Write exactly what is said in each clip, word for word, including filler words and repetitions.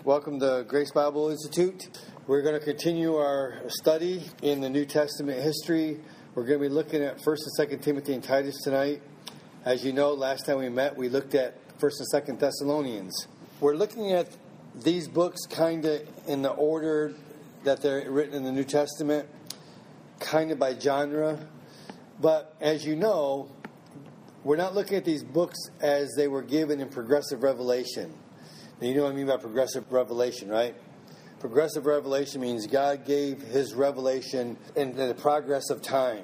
Welcome to Grace Bible Institute. We're going to continue our study in the New Testament history. We're going to be looking at First and Second Timothy and Titus tonight. As you know, last time we met, we looked at First and Second Thessalonians. We're looking at these books kind of in the order that they're written in the New Testament, kind of by genre. But as you know, we're not looking at these books as they were given in progressive revelation. Now, you know what I mean by progressive revelation, right? Progressive revelation means God gave His revelation in the progress of time.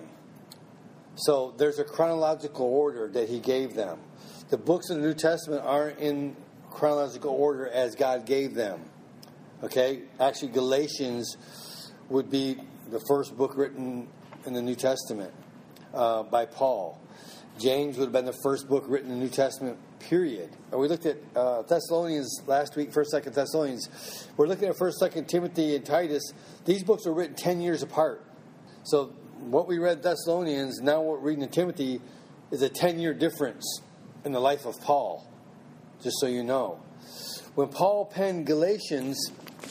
So there's a chronological order that He gave them. The books of the New Testament aren't in chronological order as God gave them. Okay? Actually, Galatians would be the first book written in the New Testament uh, by Paul. James would have been the first book written in the New Testament, period. And we looked at uh, Thessalonians last week, First, Second Thessalonians. We're looking at First, Second Timothy and Titus. These books were written ten years apart. So what we read in Thessalonians, now what we're reading in Timothy, is a ten-year difference in the life of Paul, just so you know. When Paul penned Galatians,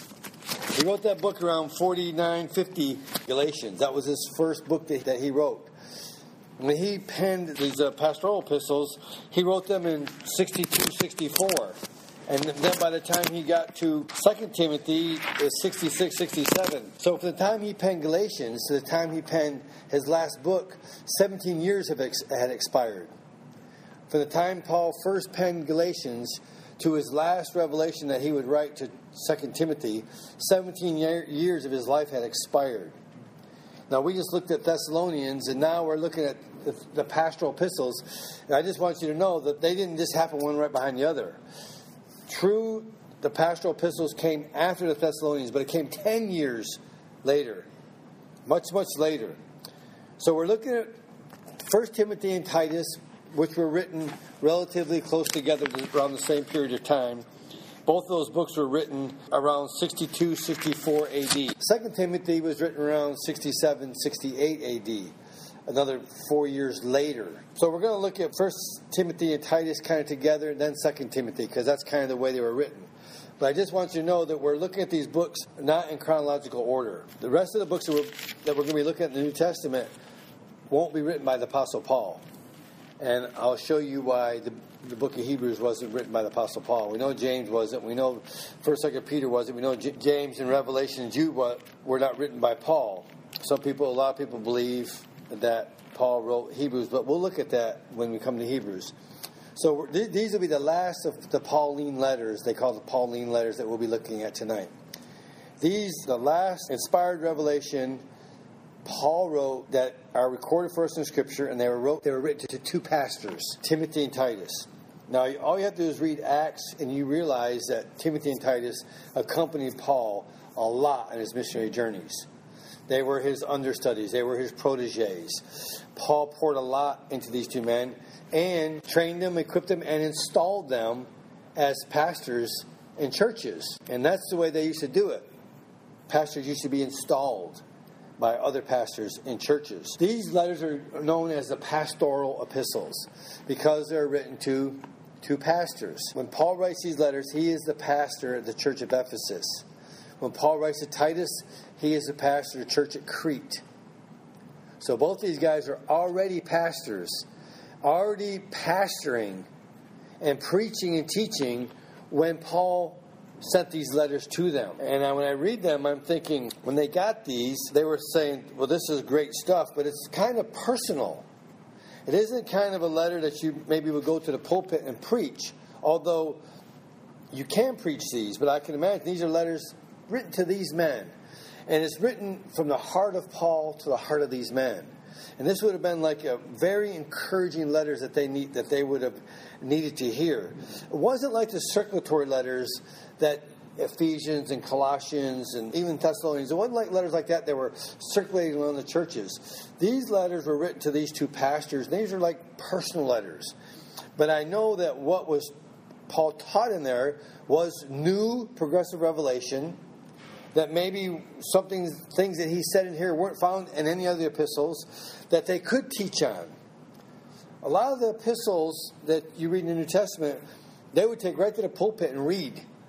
he wrote that book around forty-nine, fifty, Galatians. That was his first book that, that he wrote. When he penned these uh, pastoral epistles, he wrote them in sixty-two, sixty-four. And then by the time he got to Second Timothy, it was sixty-six, sixty-seven. So from the time he penned Galatians to the time he penned his last book, seventeen years have ex- had expired. From the time Paul first penned Galatians to his last revelation that he would write to Second Timothy, seventeen year- years of his life had expired. Now, we just looked at Thessalonians, and now we're looking at the, the pastoral epistles. And I just want you to know that they didn't just happen one right behind the other. True, the pastoral epistles came after the Thessalonians, but it came ten years later. Much, much later. So we're looking at First Timothy and Titus, which were written relatively close together around the same period of time. Both of those books were written around sixty-two, sixty-four A D. Second Timothy was written around sixty-seven, sixty-eight A D, another four years later. So we're going to look at First Timothy and Titus kind of together, and then Second Timothy, because that's kind of the way they were written. But I just want you to know that we're looking at these books not in chronological order. The rest of the books that we're, that we're going to be looking at in the New Testament won't be written by the Apostle Paul. And I'll show you why the, the book of Hebrews wasn't written by the Apostle Paul. We know James wasn't. We know First, Second Peter wasn't. We know J- James and Revelation and Jude were not written by Paul. Some people, a lot of people believe that Paul wrote Hebrews, but we'll look at that when we come to Hebrews. So th- these will be the last of the Pauline letters. They call the Pauline letters that we'll be looking at tonight. These, the last inspired revelation Paul wrote that are recorded for us in Scripture, and they were wrote. They were written to two pastors, Timothy and Titus. Now, all you have to do is read Acts, and you realize that Timothy and Titus accompanied Paul a lot on his missionary journeys. They were his understudies. They were his protégés. Paul poured a lot into these two men and trained them, equipped them, and installed them as pastors in churches. And that's the way they used to do it. Pastors used to be installed by other pastors in churches. These letters are known as the pastoral epistles because they're written to two pastors. When Paul writes these letters, he is the pastor of the church of Ephesus. When Paul writes to Titus, he is the pastor of the church at Crete. So both these guys are already pastors, already pastoring and preaching and teaching when Paul sent these letters to them. And I, when I read them, I'm thinking, when they got these, they were saying, well, this is great stuff, but it's kind of personal. It isn't kind of a letter that you maybe would go to the pulpit and preach, although you can preach these, but I can imagine these are letters written to these men. And it's written from the heart of Paul to the heart of these men. And this would have been like a very encouraging letters that they need that they would have needed to hear. It wasn't like the circulatory letters that Ephesians and Colossians and even Thessalonians. It wasn't like letters like that that were circulating around the churches. These letters were written to these two pastors. These are like personal letters. But I know that what was Paul taught in there was new progressive revelation, that maybe something, things that he said in here weren't found in any other epistles that they could teach on. A lot of the epistles that you read in the New Testament, they would take right to the pulpit and read.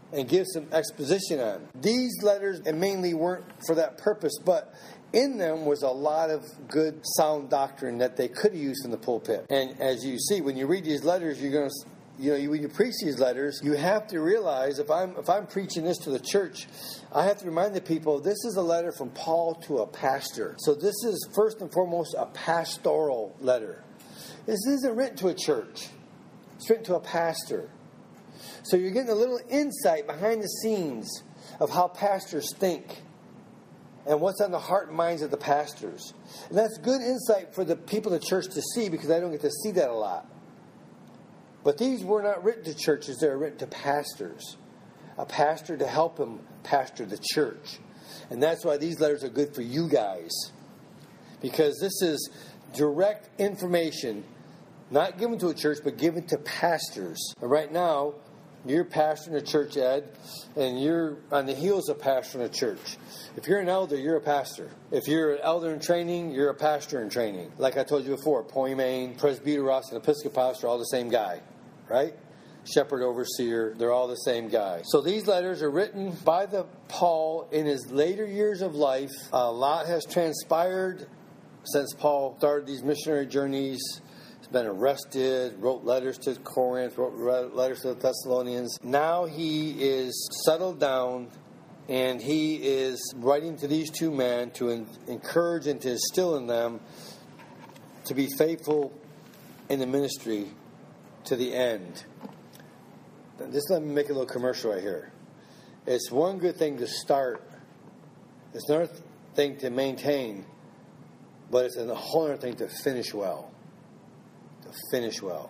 and give some exposition on. These letters mainly weren't for that purpose, but in them was a lot of good, sound doctrine that they could have used in the pulpit. And as you see, when you read these letters, you're going to, you know, when you preach these letters, you have to realize if I'm if I'm preaching this to the church, I have to remind the people this is a letter from Paul to a pastor. So this is first and foremost a pastoral letter. This isn't written to a church. It's written to a pastor. So you're getting a little insight behind the scenes of how pastors think and what's on the heart and minds of the pastors. And that's good insight for the people of the church to see, because I don't get to see that a lot. But these were not written to churches. They were written to pastors. A pastor to help him pastor the church. And that's why these letters are good for you guys. Because this is direct information, not given to a church, but given to pastors. And right now, you're pastoring a church, Ed, and you're on the heels of pastoring a church. If you're an elder, you're a pastor. If you're an elder in training, you're a pastor in training. Like I told you before, poimen, presbyteros, and episcopos are all the same guy, right? Shepherd, overseer, they're all the same guy. So these letters are written by the Paul in his later years of life. A lot has transpired since Paul started these missionary journeys. He's been arrested, wrote letters to Corinth, wrote letters to the Thessalonians. Now he is settled down, and he is writing to these two men to en- encourage and to instill in them to be faithful in the ministry to the end. Just let me make a little commercial right here. It's one good thing to start. It's another thing to maintain, but it's a whole other thing to finish well. To finish well.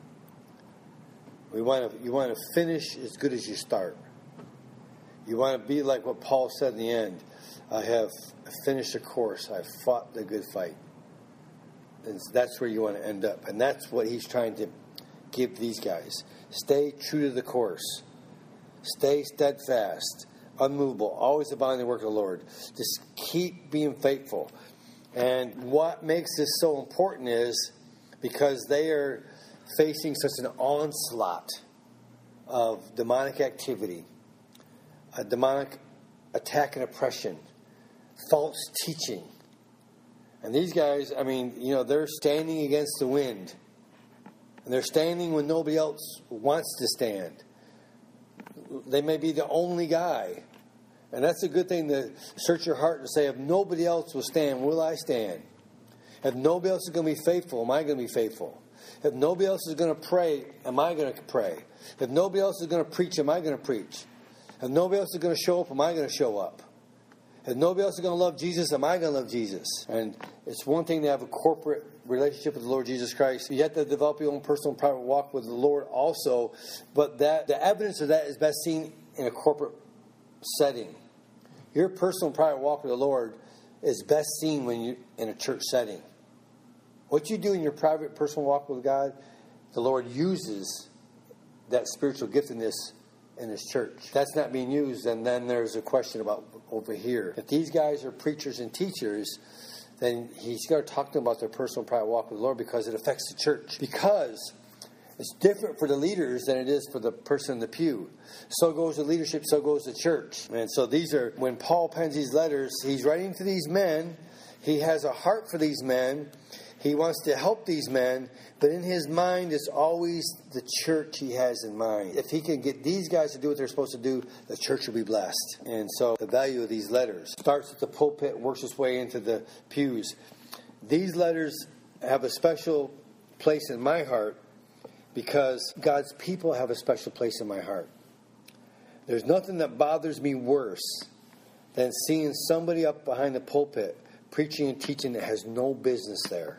We want to. You want to finish as good as you start. You want to be like what Paul said in the end. I have finished the course. I've fought the good fight. And that's where you want to end up. And that's what he's trying to give these guys. Stay true to the course. Stay steadfast, unmovable, always abounding in the work of the Lord. Just keep being faithful. And what makes this so important is because they are facing such an onslaught of demonic activity, a demonic attack and oppression, false teaching. And these guys, I mean, you know, they're standing against the wind. And they're standing when nobody else wants to stand. They may be the only guy. And that's a good thing to search your heart and say, if nobody else will stand, will I stand? If nobody else is going to be faithful, am I going to be faithful? If nobody else is going to pray, am I going to pray? If nobody else is going to preach, am I going to preach? If nobody else is going to show up, am I going to show up? If nobody else is going to love Jesus, am I going to love Jesus? And it's one thing to have a corporate relationship with the Lord Jesus Christ. You have to develop your own personal private walk with the Lord also. But that the evidence of that is best seen in a corporate setting. Your personal private walk with the Lord is best seen when you're in a church setting. What you do in your private personal walk with God, the Lord uses that spiritual giftedness in His church. If that's not being used, and then there's a question about over here. If these guys are preachers and teachers, then He's got to talk to them about their personal private walk with the Lord, because it affects the church. Because it's different for the leaders than it is for the person in the pew. So goes the leadership, so goes the church. And so these are, when Paul pens these letters, he's writing to these men. He has a heart for these men. He wants to help these men, but in his mind is always the church he has in mind. If he can get these guys to do what they're supposed to do, the church will be blessed. And so the value of these letters starts at the pulpit, works its way into the pews. These letters have a special place in my heart because God's people have a special place in my heart. There's nothing that bothers me worse than seeing somebody up behind the pulpit preaching and teaching that has no business there.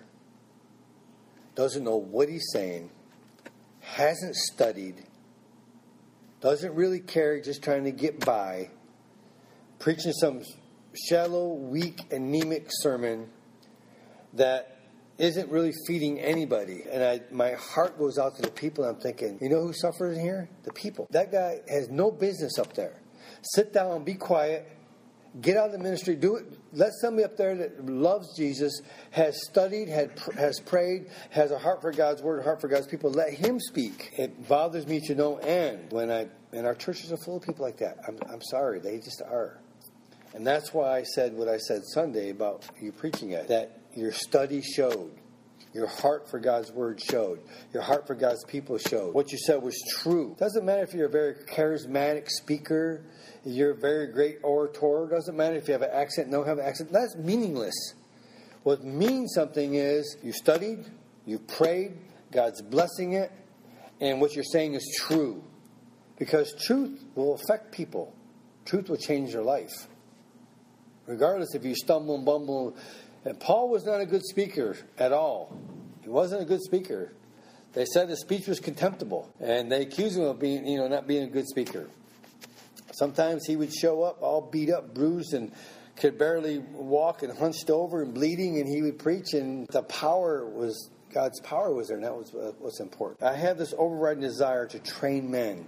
Doesn't know what he's saying, hasn't studied, doesn't really care, just trying to get by, preaching some shallow, weak, anemic sermon that isn't really feeding anybody. And I, my heart goes out to the people, and I'm thinking, you know who suffers in here? The people. That guy has no business up there. Sit down, be quiet, get out of the ministry, do it. Let somebody up there that loves Jesus, has studied, had, has prayed, has a heart for God's word, a heart for God's people, let him speak. It bothers me to no end when I And our churches are full of people like that. I'm, I'm sorry, they just are. And that's why I said what I said Sunday about you preaching it, that your study showed. Your heart for God's word showed. Your heart for God's people showed. What you said was true. Doesn't matter if you're a very charismatic speaker, you're a very great orator. Doesn't matter if you have an accent, no have an accent. That's meaningless. What means something is you studied, you prayed, God's blessing it, and what you're saying is true. Because truth will affect people. Truth will change their life. Regardless if you stumble and bumble. And Paul was not a good speaker at all. He wasn't a good speaker. They said his speech was contemptible. And they accused him of being, you know, not being a good speaker. Sometimes he would show up all beat up, bruised, and could barely walk and hunched over and bleeding, and he would preach, and the power was, God's power was there, and that was uh, what's important. I have this overriding desire to train men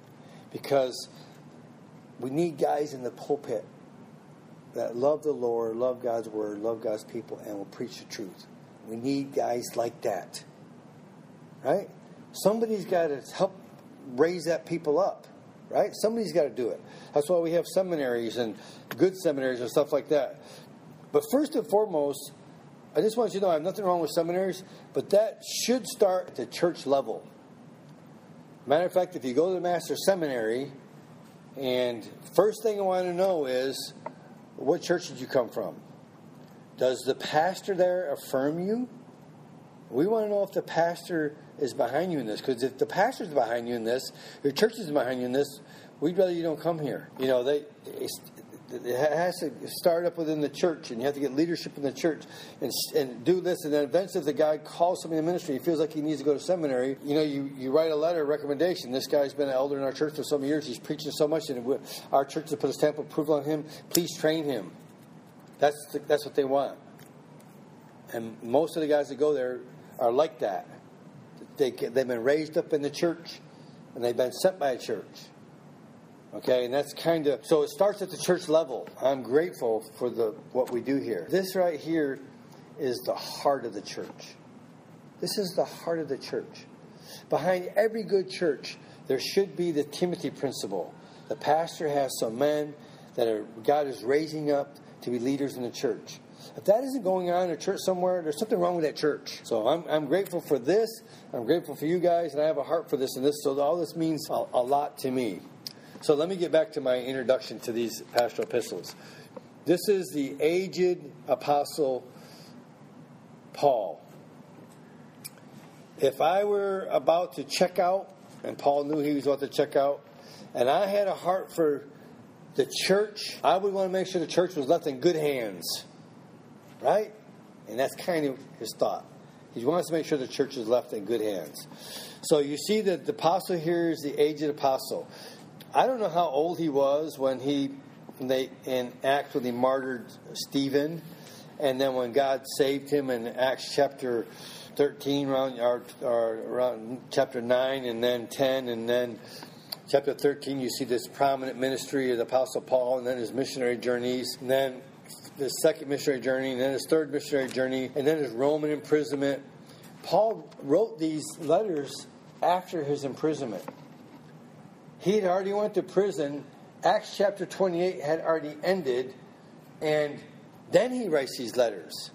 because we need guys in the pulpit that love the Lord, love God's word, love God's people, and will preach the truth. We need guys like that. Right? Somebody's got to help raise that people up. Right? Somebody's got to do it. That's why we have seminaries and good seminaries and stuff like that. But first and foremost, I just want you to know I have nothing wrong with seminaries, but that should start at the church level. Matter of fact, if you go to the master seminary, and first thing I want to know is, what church did you come from? Does the pastor there affirm you? We want to know if the pastor is behind you in this. Because if the pastor is behind you in this, your church is behind you in this, we'd rather you don't come here. You know, they it has to start up within the church, and you have to get leadership in the church and, and do this. And then eventually if the guy calls somebody in the ministry, he feels like he needs to go to seminary, you know, you, you write a letter of recommendation. This guy's been an elder in our church for so many years. He's preaching so much, and our church has put a stamp of approval on him. Please train him. That's the, that's what they want. And most of the guys that go there are like that. They, they've been raised up in the church, and they've been sent by a church. Okay, and that's kind of, so it starts at the church level. I'm grateful for the what we do here. This right here is the heart of the church. This is the heart of the church. Behind every good church, there should be the Timothy principle. The pastor has some men that are God is raising up to be leaders in the church. If that isn't going on in a church somewhere, there's something wrong with that church. So I'm, I'm grateful for this. I'm grateful for you guys, and I have a heart for this and this. So all this means a, a lot to me. So let me get back to my introduction to these pastoral epistles. This is the aged apostle Paul. If I were about to check out, and Paul knew he was about to check out, and I had a heart for the church, I would want to make sure the church was left in good hands. Right? And that's kind of his thought. He wants to make sure the church is left in good hands. So you see that the apostle here is the aged apostle. I don't know how old he was when he, when they in Acts when he martyred Stephen, and then when God saved him in Acts chapter thirteen, around or, or around chapter nine, and then ten, and then chapter thirteen. You see this prominent ministry of the apostle Paul, and then his missionary journeys, and then his second missionary journey, and then his third missionary journey, and then his Roman imprisonment. Paul wrote these letters after his imprisonment. He had already went to prison. Acts chapter twenty-eight had already ended, and then he writes these letters.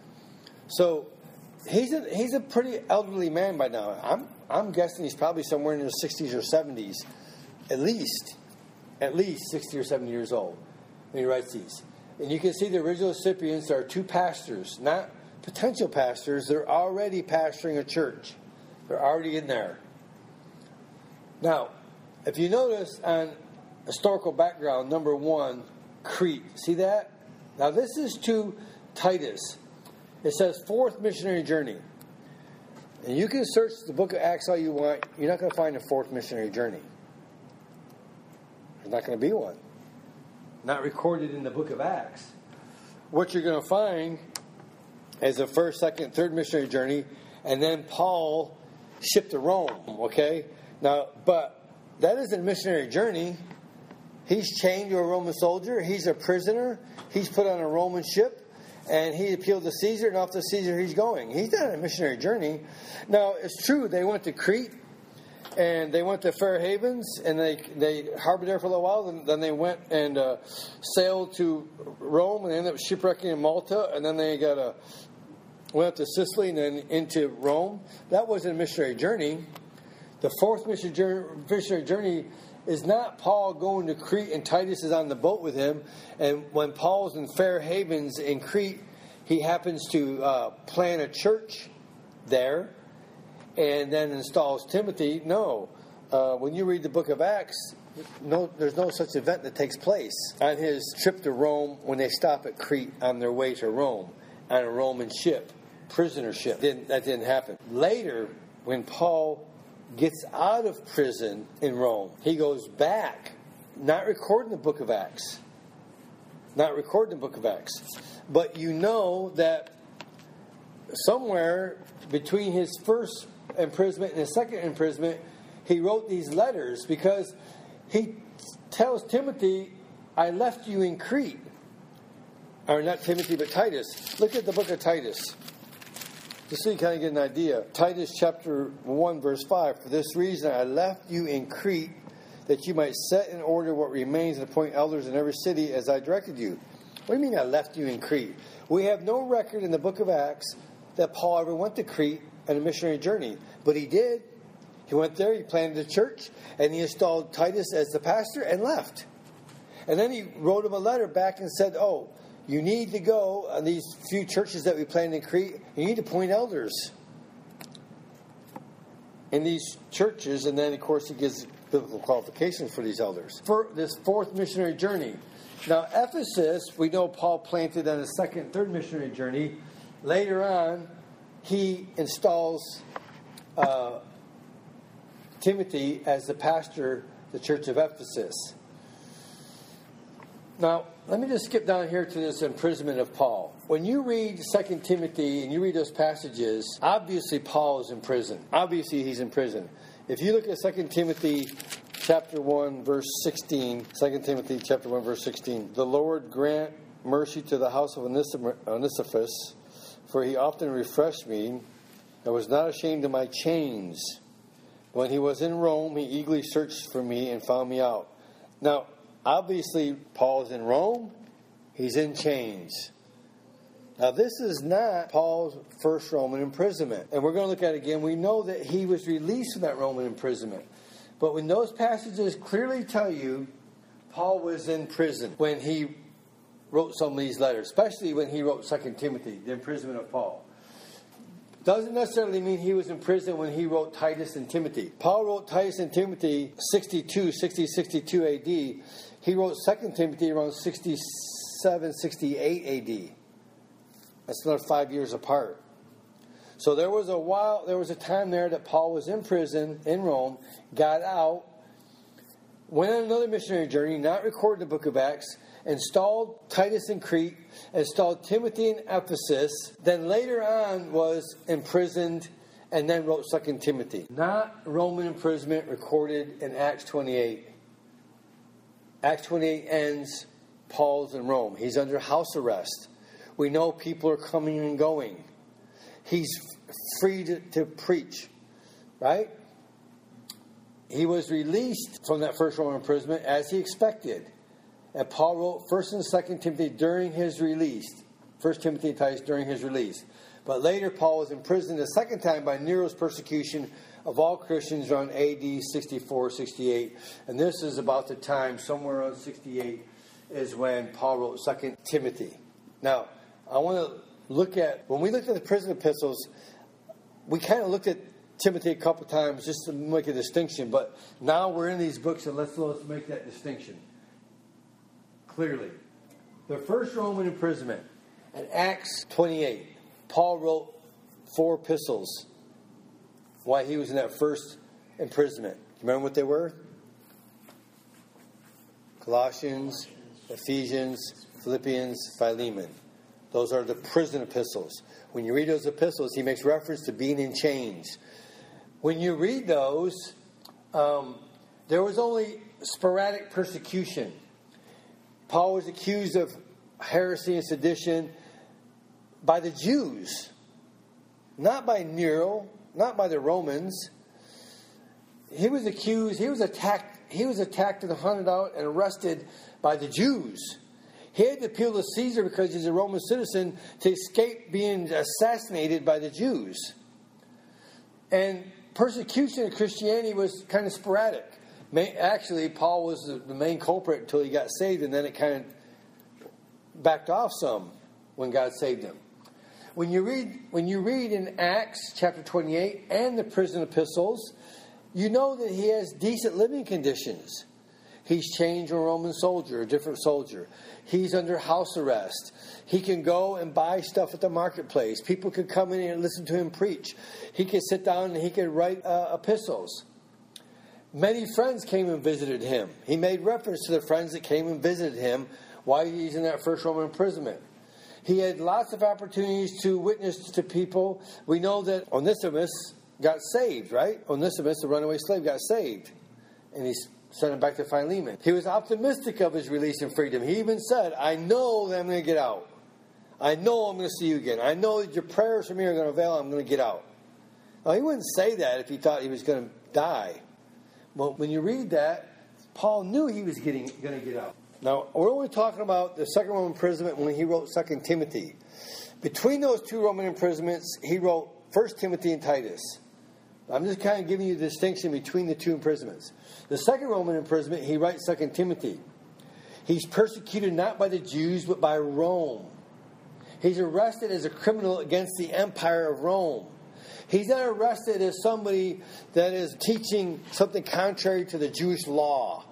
So he's a he's a pretty elderly man by now. I'm I'm guessing he's probably somewhere in his sixties or seventies, at least, at least sixty or seventy years old when he writes these. And you can see the original recipients are two pastors, not potential pastors. They're already pastoring a church. They're already in there. Now, if you notice on historical background, number one, Crete. See that? Now, this is to Titus. It says fourth missionary journey. And you can search the book of Acts all you want. You're not going to find a fourth missionary journey. There's not going to be one. Not recorded in the book of Acts. What you're going to find is the first, second, third missionary journey, and then Paul shipped to Rome, okay? Now, but that isn't a missionary journey. He's chained to a Roman soldier. He's a prisoner. He's put on a Roman ship, and he appealed to Caesar, and off to Caesar he's going. He's not on a missionary journey. Now, it's true, they went to Crete, and they went to Fair Havens, and they they harbored there for a little while. And then they went and uh, sailed to Rome, and they ended up shipwrecking in Malta. And then they got a went up to Sicily and then into Rome. That wasn't a missionary journey. The fourth missionary journey is not Paul going to Crete and Titus is on the boat with him. And when Paul's in Fair Havens in Crete, he happens to uh, plant a church there and then installs Timothy. No. Uh, when you read the book of Acts, no, there's no such event that takes place. On his trip to Rome, when they stop at Crete on their way to Rome, on a Roman ship, prisoner ship, didn't, that didn't happen. Later, when Paul gets out of prison in Rome, he goes back, not recording the book of Acts. Not recording the book of Acts. But you know that somewhere between his first imprisonment and his second imprisonment, he wrote these letters because he tells Timothy, I left you in Crete. Or not Timothy, but Titus. Look at the book of Titus. Just so you kind of get an idea. Titus chapter one, verse five. For this reason I left you in Crete, that you might set in order what remains and appoint elders in every city as I directed you. What do you mean I left you in Crete? We have no record in the book of Acts that Paul ever went to Crete on a missionary journey. But he did. He went there, he planted a church, and he installed Titus as the pastor and left. And then he wrote him a letter back and said, oh, you need to go on these few churches that we planted in Crete. You need to appoint elders in these churches. And then, of course, he gives biblical qualifications for these elders. For this fourth missionary journey. Now, Ephesus, we know Paul planted on his second, third missionary journey. Later on, he installs uh, Timothy as the pastor of the church of Ephesus. Now, let me just skip down here to this imprisonment of Paul. When you read Second Timothy and you read those passages, obviously Paul is in prison. Obviously he's in prison. If you look at Second Timothy chapter one, verse sixteen, Second Timothy chapter one, verse sixteen, the Lord grant mercy to the house of Onesiphorus, for he often refreshed me and was not ashamed of my chains. When he was in Rome, he eagerly searched for me and found me out. Now, obviously, Paul's in Rome. He's in chains. Now, this is not Paul's first Roman imprisonment. And we're going to look at it again. We know that he was released from that Roman imprisonment. But when those passages clearly tell you Paul was in prison when he wrote some of these letters, especially when he wrote Second Timothy, the imprisonment of Paul. Doesn't necessarily mean he was in prison when he wrote Titus and Timothy. Paul wrote Titus and Timothy sixty-two, sixty, sixty-two A D. He wrote Second Timothy around sixty-seven, sixty-eight A D. That's another five years apart. So there was a while, there was a time there that Paul was in prison in Rome, got out, went on another missionary journey, not recorded in the book of Acts, installed Titus in Crete, installed Timothy in Ephesus, then later on was imprisoned and then wrote Second Timothy. Not Roman imprisonment recorded in Acts twenty-eight. Acts twenty-eight ends, Paul's in Rome. He's under house arrest. We know people are coming and going. He's free to, to preach, right? He was released from that first Roman imprisonment as he expected. And Paul wrote First and Second Timothy during his release. First Timothy and Titus during his release. But later Paul was imprisoned a second time by Nero's persecution of all Christians around A D sixty-four, sixty-eight. And this is about the time, somewhere around sixty-eight, is when Paul wrote Second Timothy. Now, I want to look at, when we looked at the prison epistles, we kind of looked at Timothy a couple times just to make a distinction. But now we're in these books, and let's, let's make that distinction. Clearly. The first Roman imprisonment, in Acts twenty-eight, Paul wrote four epistles while he was in that first imprisonment. Remember what they were? Colossians, Ephesians, Philippians, Philemon. Those are the prison epistles. When you read those epistles, he makes reference to being in chains. When you read those, um, there was only sporadic persecution. Paul was accused of heresy and sedition by the Jews, not by Nero, not by the Romans. he was accused, he was attacked, he was attacked and hunted out and arrested by the Jews. He had to appeal to Caesar because he's a Roman citizen to escape being assassinated by the Jews. And persecution of Christianity was kind of sporadic. Actually, Paul was the main culprit until he got saved, and then it kind of backed off some when God saved him. When you read when you read in Acts chapter twenty-eight and the prison epistles, you know that he has decent living conditions. He's changed a Roman soldier, a different soldier. He's under house arrest. He can go and buy stuff at the marketplace. People could come in and listen to him preach. He could sit down and he could write uh, epistles. Many friends came and visited him. He made reference to the friends that came and visited him while he's in that first Roman imprisonment. He had lots of opportunities to witness to people. We know that Onesimus got saved, right? Onesimus, the runaway slave, got saved. And he's sent him back to Philemon. He was optimistic of his release and freedom. He even said, I know that I'm going to get out. I know I'm going to see you again. I know that your prayers for me are going to avail. I'm going to get out. Now, he wouldn't say that if he thought he was going to die. Well, when you read that, Paul knew he was getting going to get out. Now, we're only talking about the second Roman imprisonment when he wrote Second Timothy. Between those two Roman imprisonments, he wrote First Timothy and Titus. I'm just kind of giving you the distinction between the two imprisonments. The second Roman imprisonment, he writes Second Timothy. He's persecuted not by the Jews, but by Rome. He's arrested as a criminal against the empire of Rome. He's not arrested as somebody that is teaching something contrary to the Jewish law.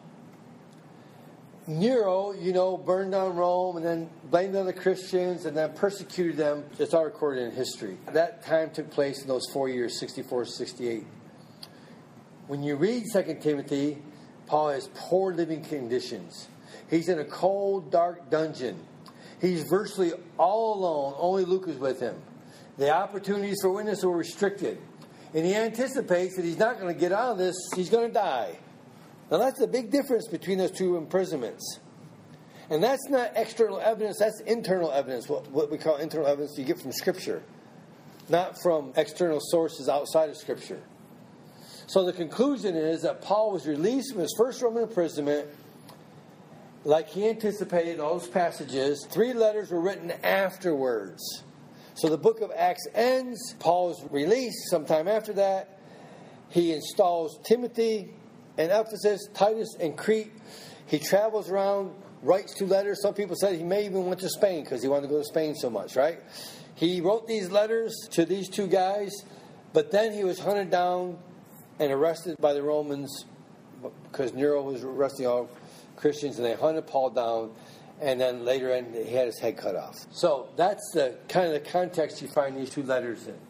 Nero, you know, burned down Rome and then blamed on the Christians and then persecuted them. It's all recorded in history. That time took place in those four years, sixty-four to sixty-eight. When you read Second Timothy, Paul has poor living conditions. He's in a cold, dark dungeon. He's virtually all alone. Only Luke is with him. The opportunities for witness were restricted. And he anticipates that he's not going to get out of this. He's going to die. Now, that's the big difference between those two imprisonments. And that's not external evidence. That's internal evidence, what, what we call internal evidence you get from Scripture, not from external sources outside of Scripture. So the conclusion is that Paul was released from his first Roman imprisonment like he anticipated in all those passages. Three letters were written afterwards. So the book of Acts ends. Paul is released sometime after that. He installs Timothy in Ephesus, Titus in Crete. He travels around, writes two letters. Some people said he may even went to Spain because he wanted to go to Spain so much, right? He wrote these letters to these two guys, but then he was hunted down and arrested by the Romans because Nero was arresting all Christians, and they hunted Paul down, and then later on he had his head cut off. So that's the kind of the context you find these two letters in.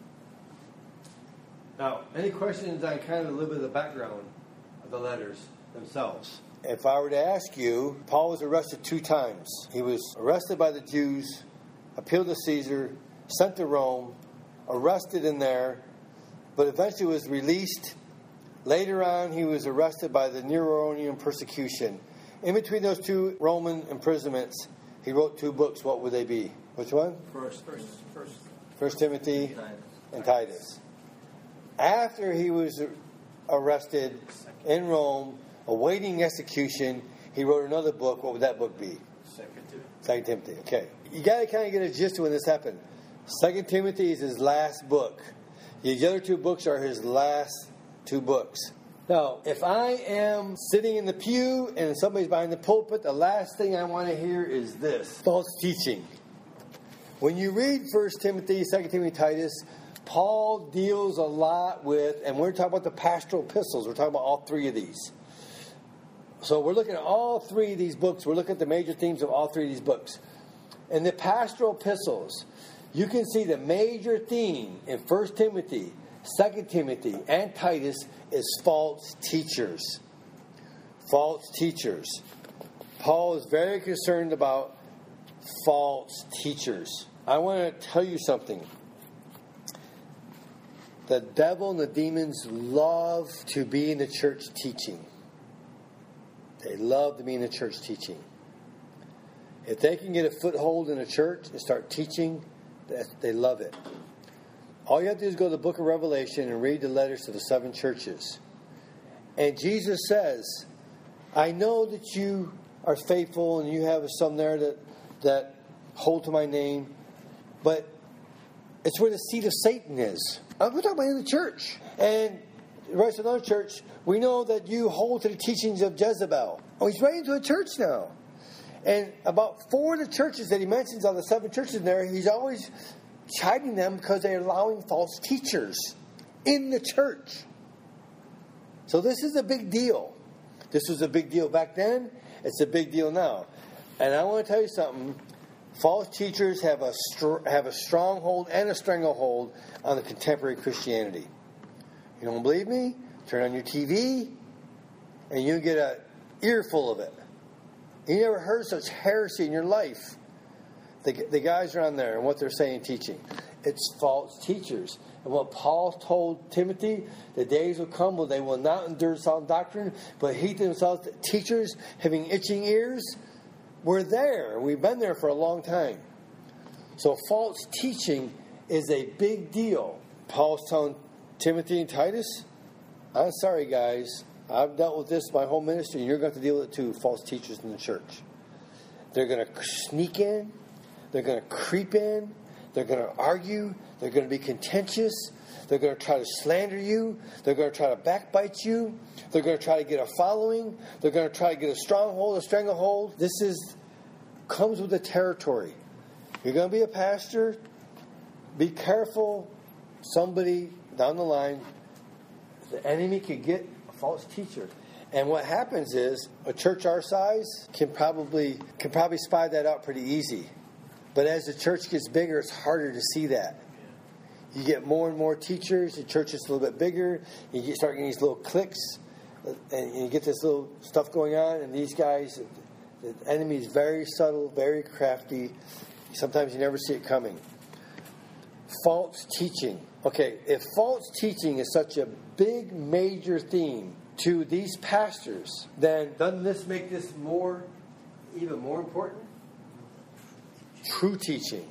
Now, any questions on kind of a little bit of the background of the letters themselves? If I were to ask you, Paul was arrested two times. He was arrested by the Jews, appealed to Caesar, sent to Rome, arrested in there, but eventually was released. Later on, he was arrested by the Neronian persecution. In between those two Roman imprisonments, he wrote two books. What would they be? Which one? First, first, first. First Timothy and Titus. After he was arrested in Rome, awaiting execution, he wrote another book. What would that book be? Second Timothy. Second Timothy. Okay. You got to kind of get a gist of when this happened. Second Timothy is his last book. The other two books are his last two books. Now, if I am sitting in the pew and somebody's behind the pulpit, the last thing I want to hear is this: false teaching. When you read First Timothy, Second Timothy, Titus, Paul deals a lot with, and we're talking about the pastoral epistles. We're talking about all three of these. So we're looking at all three of these books. We're looking at the major themes of all three of these books. In the pastoral epistles, you can see the major theme in First Timothy, Second Timothy, and Titus is false teachers. False teachers. Paul is very concerned about false teachers. I want to tell you something. The devil and the demons love to be in the church teaching. They love to be in the church teaching. If they can get a foothold in a church and start teaching, they love it. All you have to do is go to the book of Revelation and read the letters to the seven churches. And Jesus says, I know that you are faithful and you have some there that, that hold to my name, but it's where the seat of Satan is. We're talking about in the church. And the rest of another church, we know that you hold to the teachings of Jezebel. Oh, he's right into a church now. And about four of the churches that he mentions on the seven churches in there, he's always chiding them because they're allowing false teachers in the church. So this is a big deal. This was a big deal back then. It's a big deal now. And I want to tell you something. False teachers have a str- have a stronghold and a stranglehold on the contemporary Christianity. You don't believe me? Turn on your T V and you get an earful of it. You never heard such heresy in your life. The, the guys are on there and what they're saying, teaching. It's false teachers. And what Paul told Timothy, the days will come when they will not endure sound doctrine, but heat themselves to teachers having itching ears. We're there. We've been there for a long time. So false teaching is a big deal. Paul's telling Timothy and Titus, I'm sorry, guys. I've dealt with this my whole ministry, and you're going to have to deal with it too, false teachers in the church. They're going to sneak in. They're going to creep in. They're going to argue. They're going to be contentious. They're going to try to slander you. They're going to try to backbite you. They're going to try to get a following. They're going to try to get a stronghold, a stranglehold. This is comes with the territory. You're going to be a pastor. Be careful. Somebody down the line, the enemy could get a false teacher. And what happens is a church our size can probably can probably spy that out pretty easy. But as the church gets bigger, it's harder to see that. You get more and more teachers. The church is a little bit bigger. You get, start getting these little cliques, and you get this little stuff going on. And these guys, the enemy is very subtle, very crafty. Sometimes you never see it coming. False teaching. Okay, if false teaching is such a big, major theme to these pastors, then doesn't this make this more, even more important? True teaching.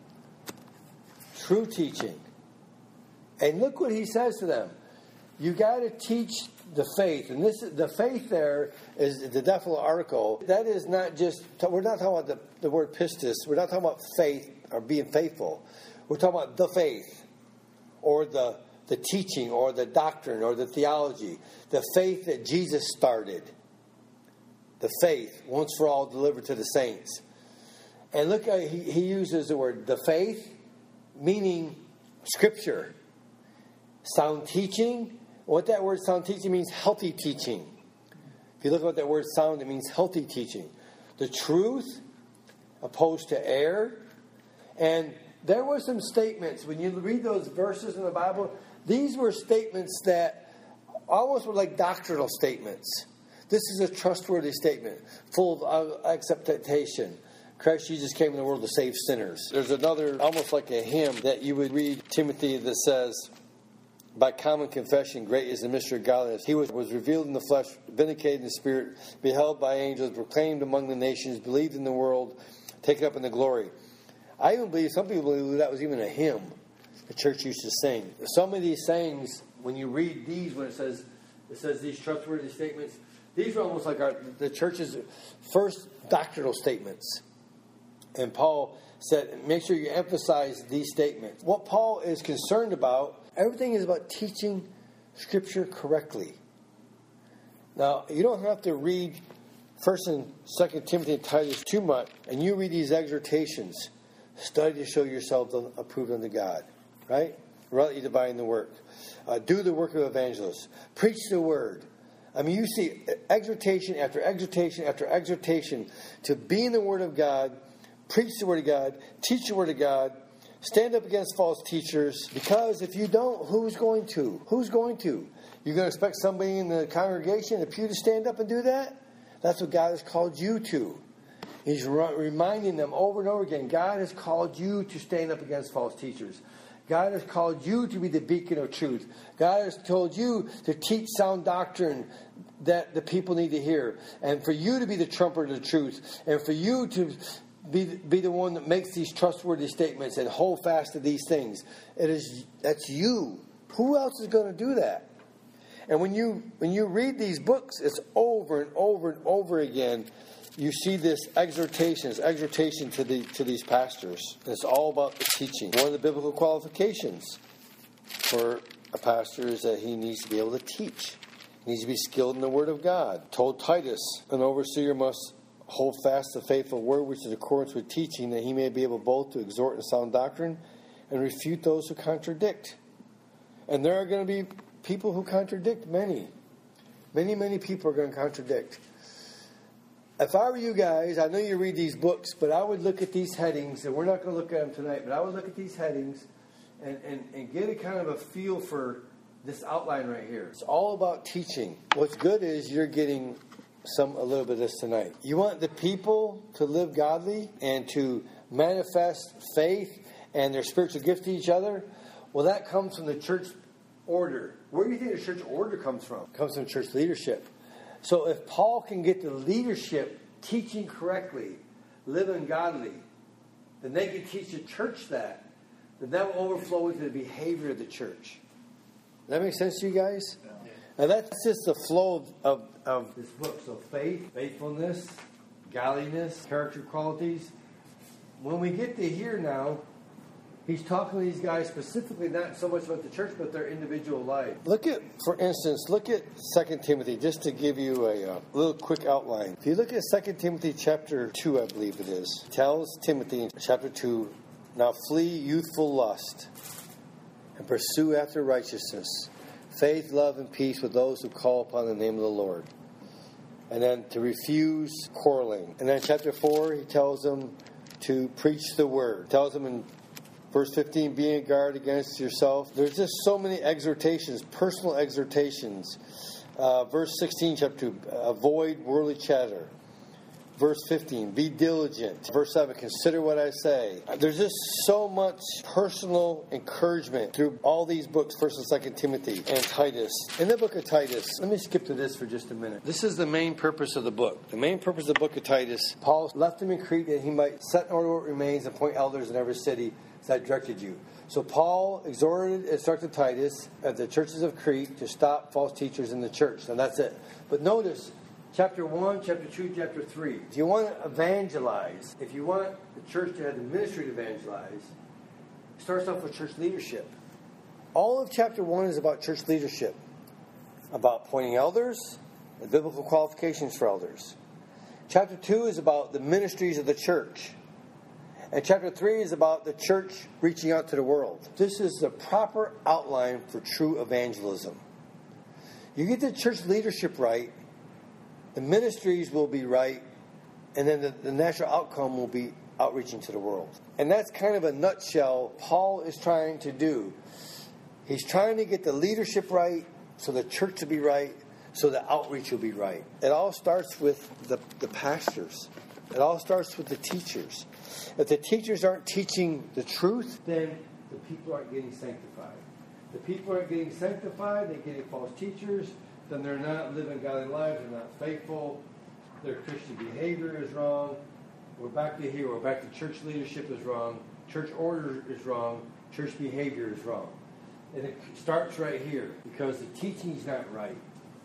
True teaching. And look what he says to them. You got to teach the faith. And this the faith there is the definite article. That is not just, we're not talking about the, the word pistis. We're not talking about faith or being faithful. We're talking about the faith or the, the teaching or the doctrine or the theology. The faith that Jesus started. The faith, once for all, delivered to the saints. And look, he, he uses the word the faith, meaning Scripture. Sound teaching. What that word sound teaching means, healthy teaching. If you look at what that word sound, it means healthy teaching. The truth, opposed to error. And there were some statements, when you read those verses in the Bible, these were statements that almost were like doctrinal statements. This is a trustworthy statement, full of acceptation. Christ Jesus came in the world to save sinners. There's another, almost like a hymn that you would read, Timothy, that says, by common confession, great is the mystery of godliness. He was, was revealed in the flesh, vindicated in the spirit, beheld by angels, proclaimed among the nations, believed in the world, taken up in the glory. I even believe, some people believe that was even a hymn the church used to sing. Some of these sayings, when you read these, when it says it says these trustworthy statements, these are almost like our, the church's first doctrinal statements. And Paul said, make sure you emphasize these statements. What Paul is concerned about, everything is about teaching Scripture correctly. Now, you don't have to read First and Second Timothy and Titus too much, and you read these exhortations. Study to show yourselves approved unto God. Right? Rightly dividing the work. Uh, do the work of evangelists. Preach the word. I mean, you see exhortation after exhortation after exhortation to be in the Word of God, preach the Word of God, teach the Word of God, stand up against false teachers. Because if you don't, who's going to? Who's going to? You're going to expect somebody in the congregation, the pew, to stand up and do that? That's what God has called you to. He's re- reminding them over and over again, God has called you to stand up against false teachers. God has called you to be the beacon of truth. God has told you to teach sound doctrine that the people need to hear. And for you to be the trumpeter of the truth. And for you to be, be the one that makes these trustworthy statements and hold fast to these things. It is, that's you. Who else is going to do that? And when you when you read these books, it's over and over and over again. You see this exhortation, this exhortation to the to these pastors. And it's all about the teaching. One of the biblical qualifications for a pastor is that he needs to be able to teach. He needs to be skilled in the Word of God. Told Titus, an overseer must hold fast the faithful word which is in accordance with teaching, that he may be able both to exhort in sound doctrine and refute those who contradict. And there are going to be people who contradict, many. Many, many people are going to contradict. If I were you guys, I know you read these books, but I would look at these headings, and we're not going to look at them tonight, but I would look at these headings and, and, and get a kind of a feel for this outline right here. It's all about teaching. What's good is you're getting some a little bit of this tonight. You want the people to live godly and to manifest faith and their spiritual gift to each other. Well, that comes from the church order. Where do you think the church order comes from? It comes from church leadership. So if Paul can get the leadership teaching correctly, living godly, then they can teach the church that. Then that will overflow into the behavior of the church. Does that make sense to you guys? Yeah. Now that's just the flow of, of, of this book. So faith, faithfulness, godliness, character qualities. When we get to here now, he's talking to these guys specifically not so much about the church, but their individual life. Look at, for instance, look at Second Timothy, just to give you a uh, little quick outline. If you look at Second Timothy chapter two, I believe it is, it tells Timothy in chapter two, now flee youthful lust and pursue after righteousness, faith, love, and peace with those who call upon the name of the Lord. And then to refuse quarreling. And then chapter four, he tells them to preach the word. He tells them in verse fifteen, be on guard against yourself. There's just so many exhortations, personal exhortations. Uh, verse sixteen, chapter two, avoid worldly chatter. Verse fifteen, be diligent. Verse seven, consider what I say. There's just so much personal encouragement through all these books, First and Second Timothy and Titus. In the book of Titus, let me skip to this for just a minute. This is the main purpose of the book. The main purpose of the book of Titus, Paul left him in Crete that he might set in order what remains and appoint elders in every city as I directed you. So Paul exhorted and instructed Titus at the churches of Crete to stop false teachers in the church. And that's it. But notice, chapter one, chapter two, chapter three. If you want to evangelize, if you want the church to have the ministry to evangelize, it starts off with church leadership. All of chapter one is about church leadership, about appointing elders, the biblical qualifications for elders. Chapter two is about the ministries of the church. And chapter three is about the church reaching out to the world. This is the proper outline for true evangelism. You get the church leadership right, the ministries will be right, and then the, the natural outcome will be outreaching to the world. And that's kind of a nutshell Paul is trying to do. He's trying to get the leadership right, so the church will be right, so the outreach will be right. It all starts with the, the pastors. It all starts with the teachers. If the teachers aren't teaching the truth, then the people aren't getting sanctified. The people aren't getting sanctified, they're getting false teachers, then they're not living godly lives, they're not faithful, their Christian behavior is wrong. We're back to here, we're back to church leadership is wrong, church order is wrong, church behavior is wrong. And it starts right here, because the teaching is not right.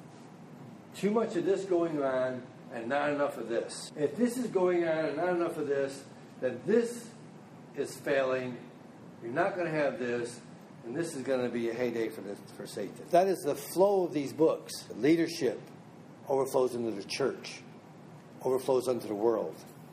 Too much of this going on, and not enough of this. If this is going on and not enough of this, then this is failing. You're not going to have this, and this is going to be a heyday for this, for Satan. That is the flow of these books. The leadership overflows into the church, overflows into the world.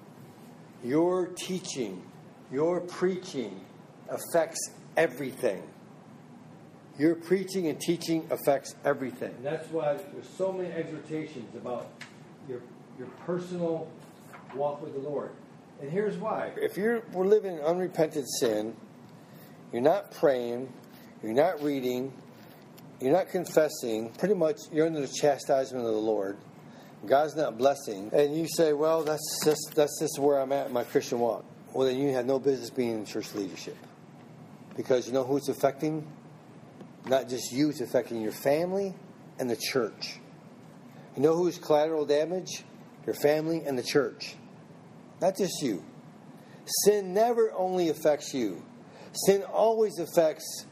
Your teaching, your preaching affects everything. Your preaching and teaching affects everything. And that's why there's so many exhortations about your your personal walk with the Lord. And here's why. If you're we're living in unrepented sin, you're not praying, you're not reading, you're not confessing, pretty much you're under the chastisement of the Lord. God's not blessing. And you say, well, that's just that's just where I'm at in my Christian walk. Well, then you have no business being in church leadership. Because you know who it's affecting? Not just you, it's affecting your family and the church. You know who's collateral damage? Your family and the church. Not just you. Sin never only affects you. Sin always affects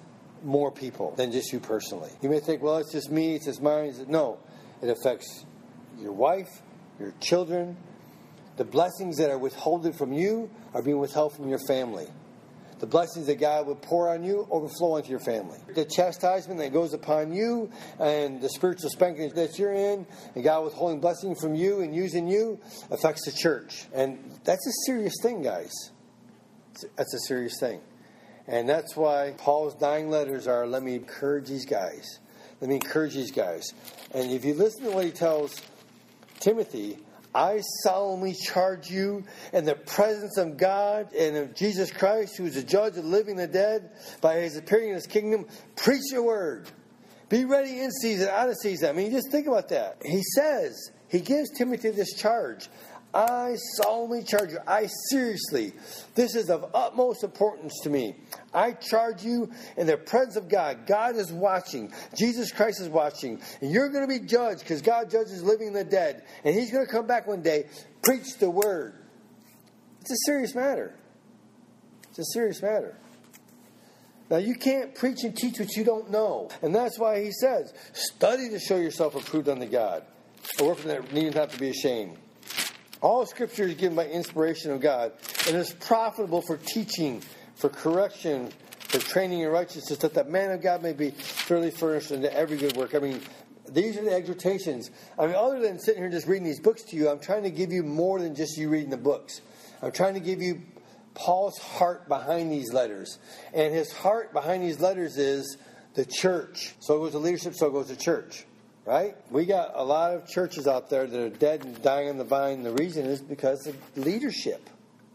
more people than just you personally. You may think, well, it's just me, it's just mine. It's just, no, it affects your wife, your children. The blessings that are withholded from you are being withheld from your family. The blessings that God would pour on you overflow into your family. The chastisement that goes upon you and the spiritual spanking that you're in, and God withholding blessing from you and using you, affects the church. And that's a serious thing, guys. That's a serious thing. And that's why Paul's dying letters are, let me encourage these guys. Let me encourage these guys. And if you listen to what he tells Timothy, I solemnly charge you in the presence of God and of Jesus Christ, who is the judge of the living and the dead, by his appearing in his kingdom, preach the word. Be ready in season, out of season. I mean, just think about that. He says, he gives Timothy this charge. I solemnly charge you. I seriously. This is of utmost importance to me. I charge you in the presence of God. God is watching. Jesus Christ is watching. And you're going to be judged because God judges living and the dead. And he's going to come back one day. Preach the word. It's a serious matter. It's a serious matter. Now, you can't preach and teach what you don't know. And that's why he says, study to show yourself approved unto God. A workman that needs not to be ashamed. All Scripture is given by inspiration of God and is profitable for teaching, for correction, for training in righteousness, that the man of God may be thoroughly furnished into every good work. I mean, these are the exhortations. I mean, other than sitting here just reading these books to you, I'm trying to give you more than just you reading the books. I'm trying to give you Paul's heart behind these letters. And his heart behind these letters is the church. So goes the leadership, so goes the church. Right? We got a lot of churches out there that are dead and dying on the vine. The reason is because of leadership.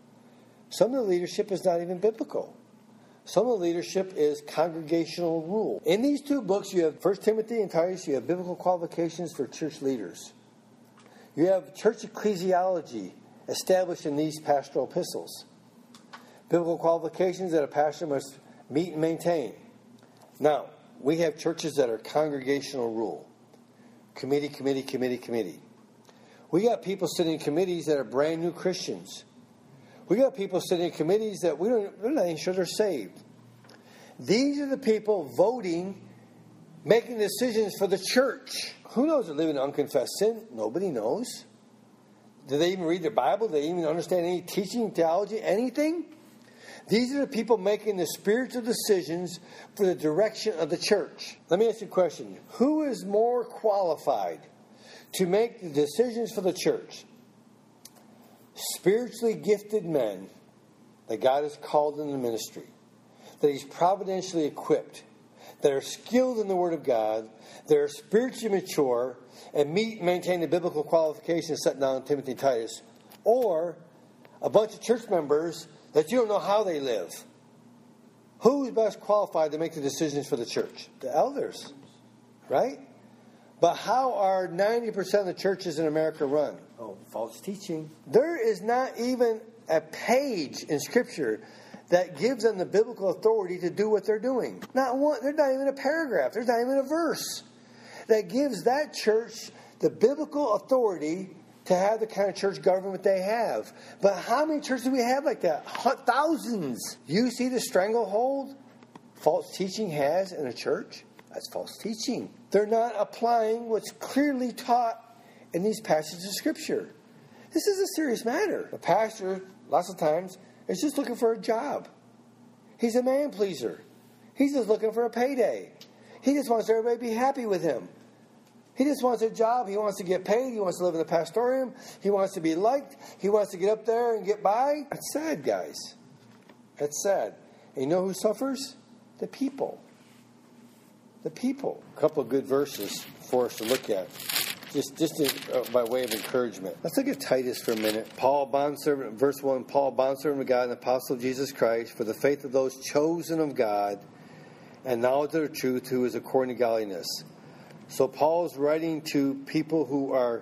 Some of the leadership is not even biblical. Some of the leadership is congregational rule. In these two books, you have First Timothy and Titus, you have biblical qualifications for church leaders. You have church ecclesiology established in these pastoral epistles. Biblical qualifications that a pastor must meet and maintain. Now, we have churches that are congregational rule. Committee, committee, committee, committee. We got people sitting in committees that are brand new Christians. We got people sitting in committees that we don't, we're not even sure they're saved. These are the people voting, making decisions for the church. Who knows they're living in unconfessed sin? Nobody knows. Do they even read their Bible? Do they even understand any teaching, theology, anything? These are the people making the spiritual decisions for the direction of the church. Let me ask you a question. Who is more qualified to make the decisions for the church? Spiritually gifted men that God has called in the ministry, that he's providentially equipped, that are skilled in the Word of God, that are spiritually mature, and meet and maintain the biblical qualifications set down in Timothy and Titus, or a bunch of church members that you don't know how they live. Who's best qualified to make the decisions for the church? The elders, right? But how are ninety percent of the churches in America run? Oh, false teaching. There is not even a page in Scripture that gives them the biblical authority to do what they're doing. Not one. There's not even a paragraph. There's not even a verse that gives that church the biblical authority to have the kind of church government they have. But how many churches do we have like that? Thousands. You see the stranglehold false teaching has in a church? That's false teaching. They're not applying what's clearly taught in these passages of Scripture. This is a serious matter. The pastor, lots of times, is just looking for a job. He's a man pleaser. He's just looking for a payday. He just wants everybody to be happy with him. He just wants a job. He wants to get paid. He wants to live in the pastorium. He wants to be liked. He wants to get up there and get by. That's sad, guys. That's sad. And you know who suffers? The people. The people. A couple of good verses for us to look at. Just, just to, uh, by way of encouragement. Let's look at Titus for a minute. Paul, bondservant, verse one, Paul, bondservant of God and apostle of Jesus Christ, for the faith of those chosen of God and knowledge of the truth, who is according to godliness. So Paul's writing to people who are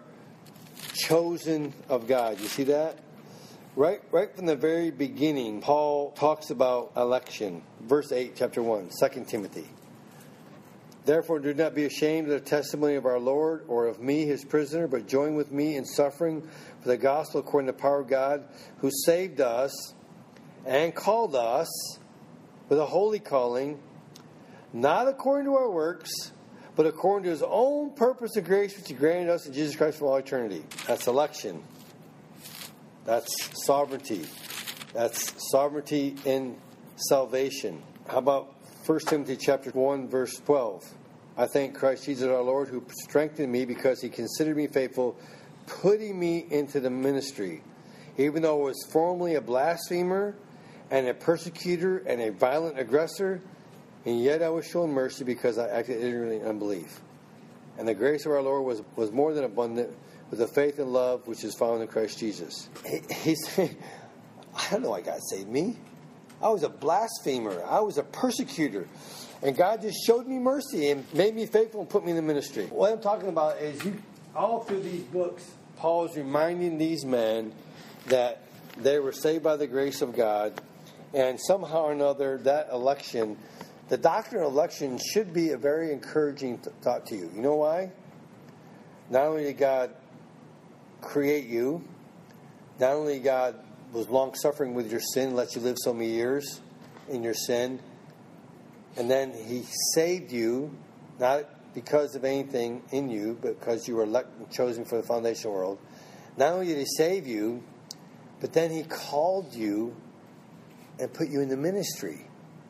chosen of God. You see that? Right, right from the very beginning, Paul talks about election. Verse eight, chapter one, Second Timothy. Therefore, do not be ashamed of the testimony of our Lord or of me, his prisoner, but join with me in suffering for the gospel according to the power of God, who saved us and called us with a holy calling, not according to our works, but according to his own purpose and grace which he granted us in Jesus Christ for all eternity. That's election. That's sovereignty. That's sovereignty in salvation. How about First Timothy chapter one, verse twelve? I thank Christ Jesus our Lord, who strengthened me because he considered me faithful, putting me into the ministry. Even though I was formerly a blasphemer and a persecutor and a violent aggressor, and yet I was shown mercy because I acted ignorantly in unbelief. And the grace of our Lord was, was more than abundant with the faith and love which is found in Christ Jesus. He, he's saying, I don't know why God saved me. I was a blasphemer. I was a persecutor. And God just showed me mercy and made me faithful and put me in the ministry. What I'm talking about is you, all through these books, Paul is reminding these men that they were saved by the grace of God. And somehow or another, that election, the doctrine of election should be a very encouraging th- thought to you. You know why? Not only did God create you, not only God was long-suffering with your sin, let you live so many years in your sin, and then he saved you, not because of anything in you, but because you were elect- chosen for the foundation of the world. Not only did he save you, but then he called you and put you in the ministry.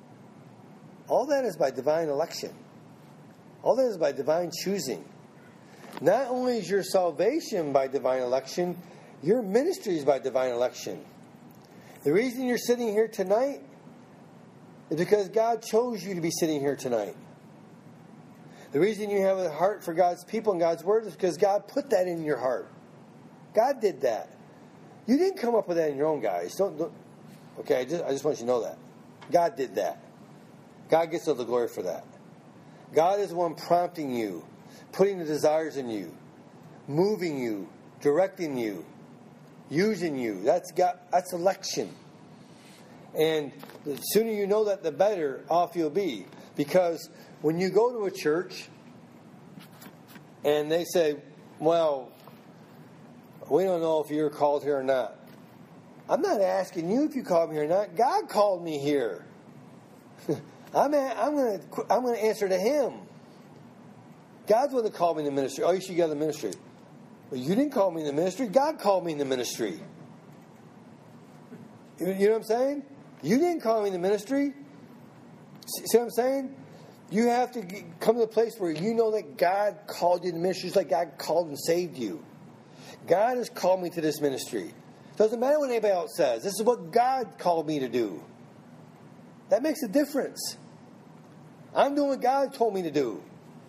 All that is by divine election. All that is by divine choosing. Not only is your salvation by divine election, your ministry is by divine election. The reason you're sitting here tonight is because God chose you to be sitting here tonight. The reason you have a heart for God's people and God's word is because God put that in your heart. God did that. You didn't come up with that in your own, guys. Don't, don't okay, I just, I just want you to know that. God did that. God gets all the glory for that. God is the one prompting you, putting the desires in you, moving you, directing you, using you. That's God, that's election. And the sooner you know that, the better off you'll be. Because when you go to a church and they say, well, we don't know if you're called here or not. I'm not asking you if you called me here or not. God called me here. I'm a, I'm going to I'm going to answer to Him. God's the one that called me in the ministry. Oh, you should get in the ministry. Well, you didn't call me in the ministry. God called me in the ministry. You, you know what I'm saying? You didn't call me in the ministry. See what I'm saying? You have to get, come to the place where you know that God called you in the ministry just like God called and saved you. God has called me to this ministry. Doesn't matter what anybody else says. This is what God called me to do. That makes a difference. I'm doing what God told me to do.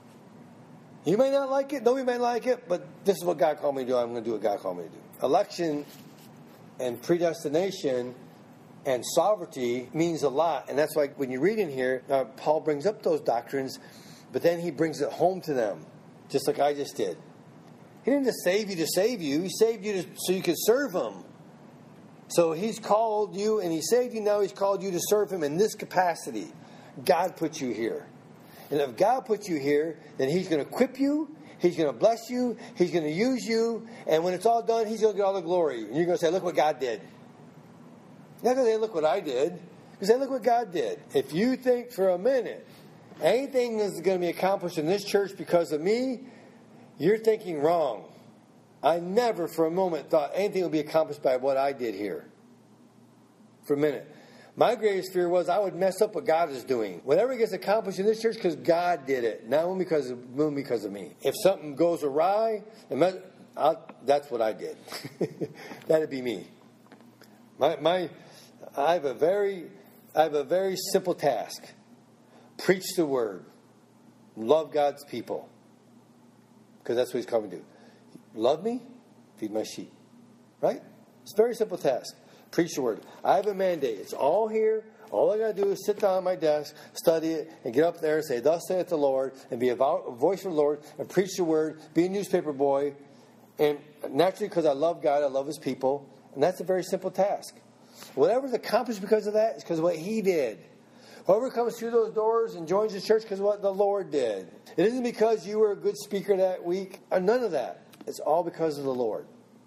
You may not like it. Nobody may like it. But this is what God called me to do. I'm going to do what God called me to do. Election and predestination and sovereignty means a lot. And that's why when you read in here, uh, Paul brings up those doctrines, but then he brings it home to them, just like I just did. He didn't just save you to save you. He saved you to, so you could serve Him. So He's called you and He saved you. Now He's called you to serve Him in this capacity. God put you here. And if God put you here, then He's going to equip you. He's going to bless you. He's going to use you. And when it's all done, He's going to get all the glory. And you're going to say, look what God did. You're not going to say, look what I did. You say, look what God did. If you think for a minute anything is going to be accomplished in this church because of me, you're thinking wrong. I never for a moment thought anything would be accomplished by what I did here. For a minute. My greatest fear was I would mess up what God is doing. Whatever gets accomplished in this church because God did it. Not only because of, only because of me. If something goes awry, I'll, that's what I did. That'd be me. My, my, I have a very, I have a very simple task. Preach the word. Love God's people. Because that's what He's called me to do. Love me, feed my sheep. Right? It's a very simple task. Preach the word. I have a mandate. It's all here. All I got to do is sit down at my desk, study it, and get up there and say, thus saith the Lord, and be a voice for the Lord, and preach the word, be a newspaper boy. And naturally, because I love God, I love His people. And that's a very simple task. Whatever's accomplished because of that is because of what He did. Whoever comes through those doors and joins the church because of what the Lord did. It isn't because you were a good speaker that week. Or none of that. It's all because of the Lord.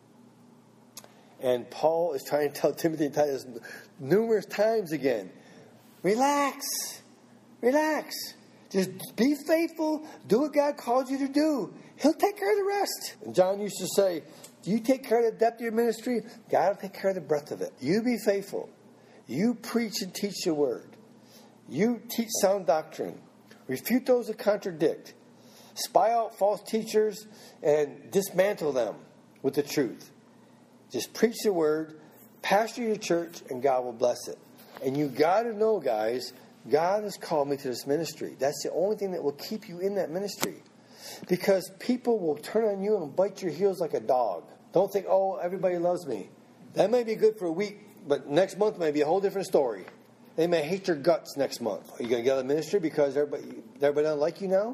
And Paul is trying to tell Timothy and Titus numerous times again, relax. Relax. Just be faithful. Do what God called you to do. He'll take care of the rest. And John used to say, do you take care of the depth of your ministry? God will take care of the breadth of it. You be faithful. You preach and teach the word. You teach sound doctrine. Refute those that contradict. Spy out false teachers and dismantle them with the truth. Just preach the word, pastor your church, and God will bless it. And you got to know, guys, God has called me to this ministry. That's the only thing that will keep you in that ministry. Because people will turn on you and bite your heels like a dog. Don't think, oh, everybody loves me. That may be good for a week, but next month may be a whole different story. They may hate your guts next month. Are you going to get out of the ministry because everybody, everybody doesn't like you now?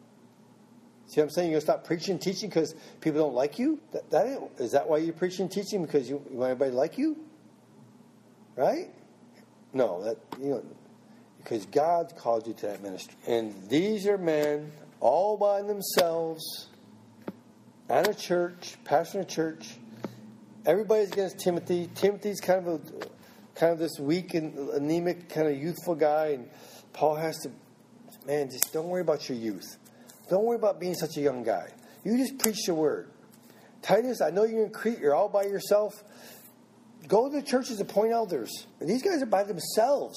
See what I'm saying? You're going to stop preaching and teaching because people don't like you? That, that ain't, is that why you're preaching and teaching? Because you, you want everybody to like you? Right? No, that you know, because God's called you to that ministry. And these are men all by themselves at a church, pastoring a church. Everybody's against Timothy. Timothy's kind of a kind of this weak and anemic, kind of youthful guy, and Paul has to, man, just don't worry about your youth. Don't worry about being such a young guy. You just preach the word. Titus, I know you're in Crete. You're all by yourself. Go to the churches and appoint elders. These guys are by themselves.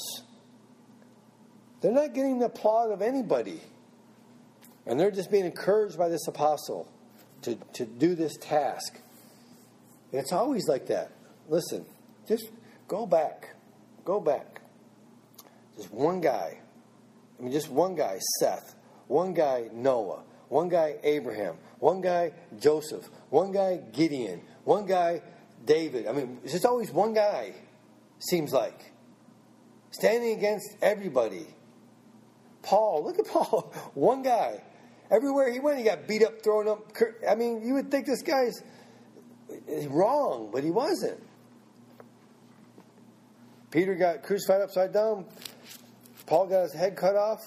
They're not getting the applaud of anybody. And they're just being encouraged by this apostle to, to do this task. And it's always like that. Listen, just go back. Go back. Just one guy. I mean, just one guy, Seth. One guy, Noah. One guy, Abraham. One guy, Joseph. One guy, Gideon. One guy, David. I mean, it's just always one guy, seems like. Standing against everybody. Paul, look at Paul. One guy. Everywhere he went, he got beat up, thrown up. I mean, you would think this guy's wrong, but he wasn't. Peter got crucified upside down. Paul got his head cut off.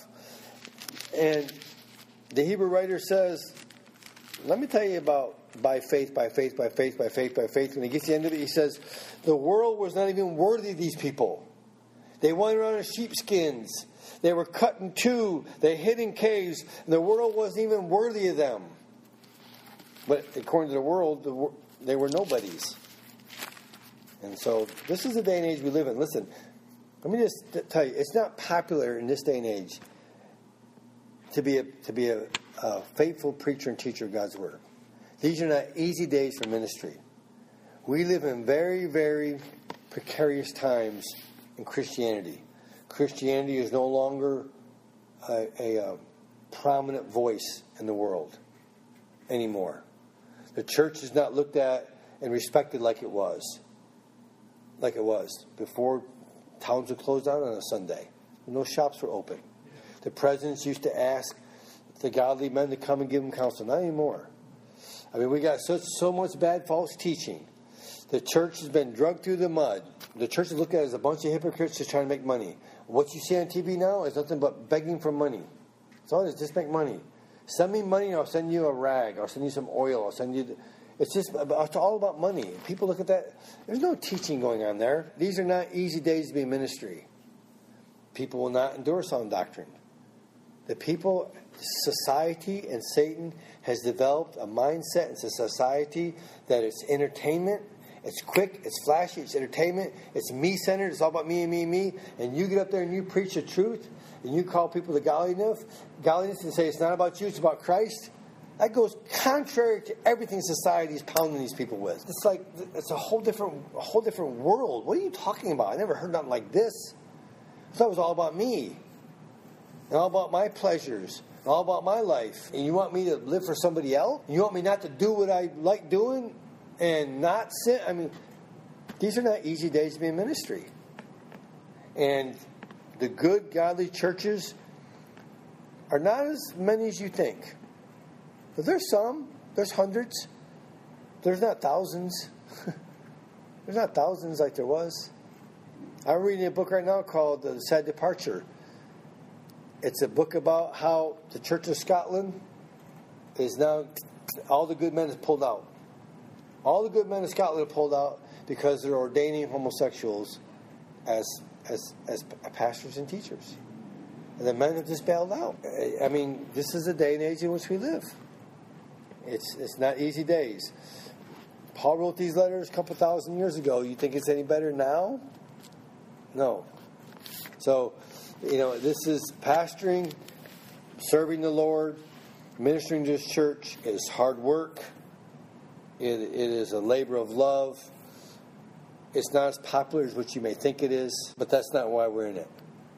And the Hebrew writer says, let me tell you about by faith, by faith, by faith, by faith, by faith. When he gets to the end of it, he says, the world was not even worthy of these people. They went around in sheepskins. They were cut in two. They hid in caves. And the world wasn't even worthy of them. But according to the world, they were nobodies. And so this is the day and age we live in. Listen, let me just tell you, it's not popular in this day and age to be a, to be a, a faithful preacher and teacher of God's Word. These are not easy days for ministry. We live in very, very precarious times in Christianity. Christianity is no longer a, a, a prominent voice in the world anymore. The church is not looked at and respected like it was. Like it was. Before, towns would close down on a Sunday. No shops were open. The presidents used to ask the godly men to come and give them counsel. Not anymore. I mean, we got such so much bad false teaching. The church has been drugged through the mud. The church is looked at as a bunch of hypocrites just trying to make money. What you see on T V now is nothing but begging for money. It's all it is, just make money. Send me money and I'll send you a rag. I'll send you some oil. I'll send you... The, it's just, it's all about money. People look at that. There's no teaching going on there. These are not easy days to be in ministry. People will not endure sound doctrine. The people, society, and Satan has developed a mindset in society that it's entertainment, it's quick, it's flashy, it's entertainment, it's me-centered, it's all about me and me and me, and you get up there and you preach the truth, and you call people to godliness, godliness and say it's not about you, it's about Christ. That goes contrary to everything society is pounding these people with. It's like, it's a whole different, a whole different world. What are you talking about? I never heard nothing like this. I thought it was all about me. And all about my pleasures, and all about my life. And you want me to live for somebody else? You want me not to do what I like doing and not sin? I mean, these are not easy days to be in ministry. And the good, godly churches are not as many as you think. But there's some. There's hundreds. There's not thousands. There's not thousands like there was. I'm reading a book right now called The Sad Departure. It's a book about how the Church of Scotland is now, all the good men is pulled out. All the good men in Scotland are pulled out because they're ordaining homosexuals as as as pastors and teachers. And the men have just bailed out. I mean, this is the day and age in which we live. It's it's not easy days. Paul wrote these letters a couple thousand years ago. You think it's any better now? No. So, you know, this is pastoring, serving the Lord, ministering to His church. It is hard work. It, it is a labor of love. It's not as popular as what you may think it is, but that's not why we're in it.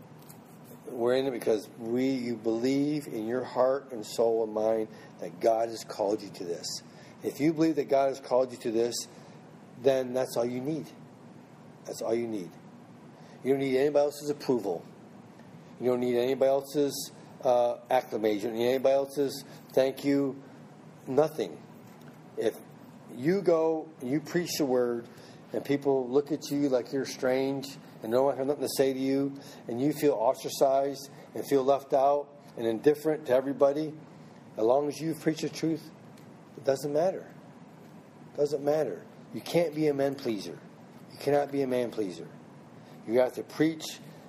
We're in it because we, you believe in your heart and soul and mind that God has called you to this. If you believe that God has called you to this, then that's all you need. That's all you need. You don't need anybody else's approval. You don't need anybody else's uh, acclamation. You don't need anybody else's thank you. Nothing. If you go and you preach the word and people look at you like you're strange and no one has nothing to say to you, and you feel ostracized and feel left out and indifferent to everybody, as long as you preach the truth, it doesn't matter. It doesn't matter. You can't be a man pleaser. You cannot be a man pleaser. You have to preach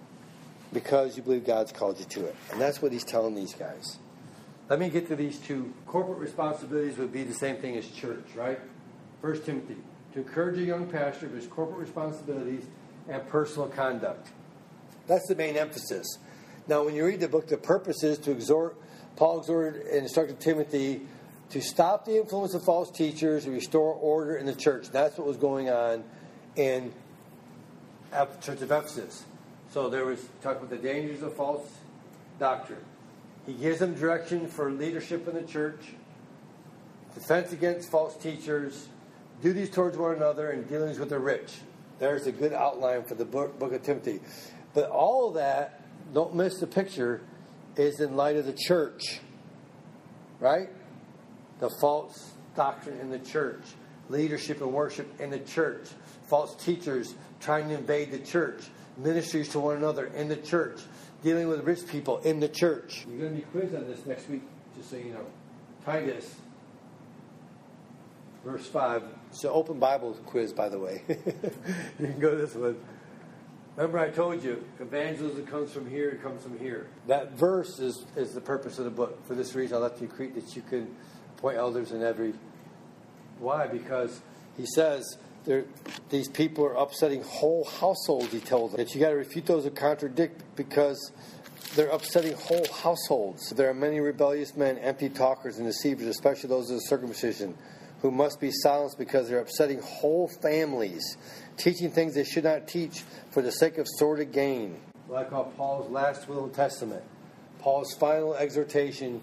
because you believe God's called you to it. And that's what he's telling these guys. Let me get to these two. Corporate responsibilities would be the same thing as church, right? First Timothy, to encourage a young pastor of his corporate responsibilities and personal conduct. That's the main emphasis. Now, when you read the book, the purpose is to exhort, Paul exhorted and instructed Timothy to stop the influence of false teachers and restore order in the church. That's what was going on in the Church of Ephesus. So there was talk about the dangers of false doctrine. He gives them direction for leadership in the church, defense against false teachers, duties towards one another, and dealings with the rich. There's a good outline for the book, book of Timothy. But all of that, don't miss the picture, is in light of the church. Right? The false doctrine in the church. Leadership and worship in the church. False teachers trying to invade the church. Ministries to one another in the church. Dealing with rich people in the church. You're going to be quizzed on this next week, just so you know. Titus, verse five. It's an open Bible quiz, by the way. You can go to this one. Remember I told you, evangelism comes from here, it comes from here. That verse is, is the purpose of the book. For this reason I left you Crete, that you can appoint elders in every... Why? Because he says these people are upsetting whole households, he told them. That you got to refute those who contradict, because they're upsetting whole households. There are many rebellious men, empty talkers, and deceivers, especially those of the circumcision, who must be silenced because they're upsetting whole families, teaching things they should not teach for the sake of sordid gain. What I call Paul's last will and testament. Paul's final exhortation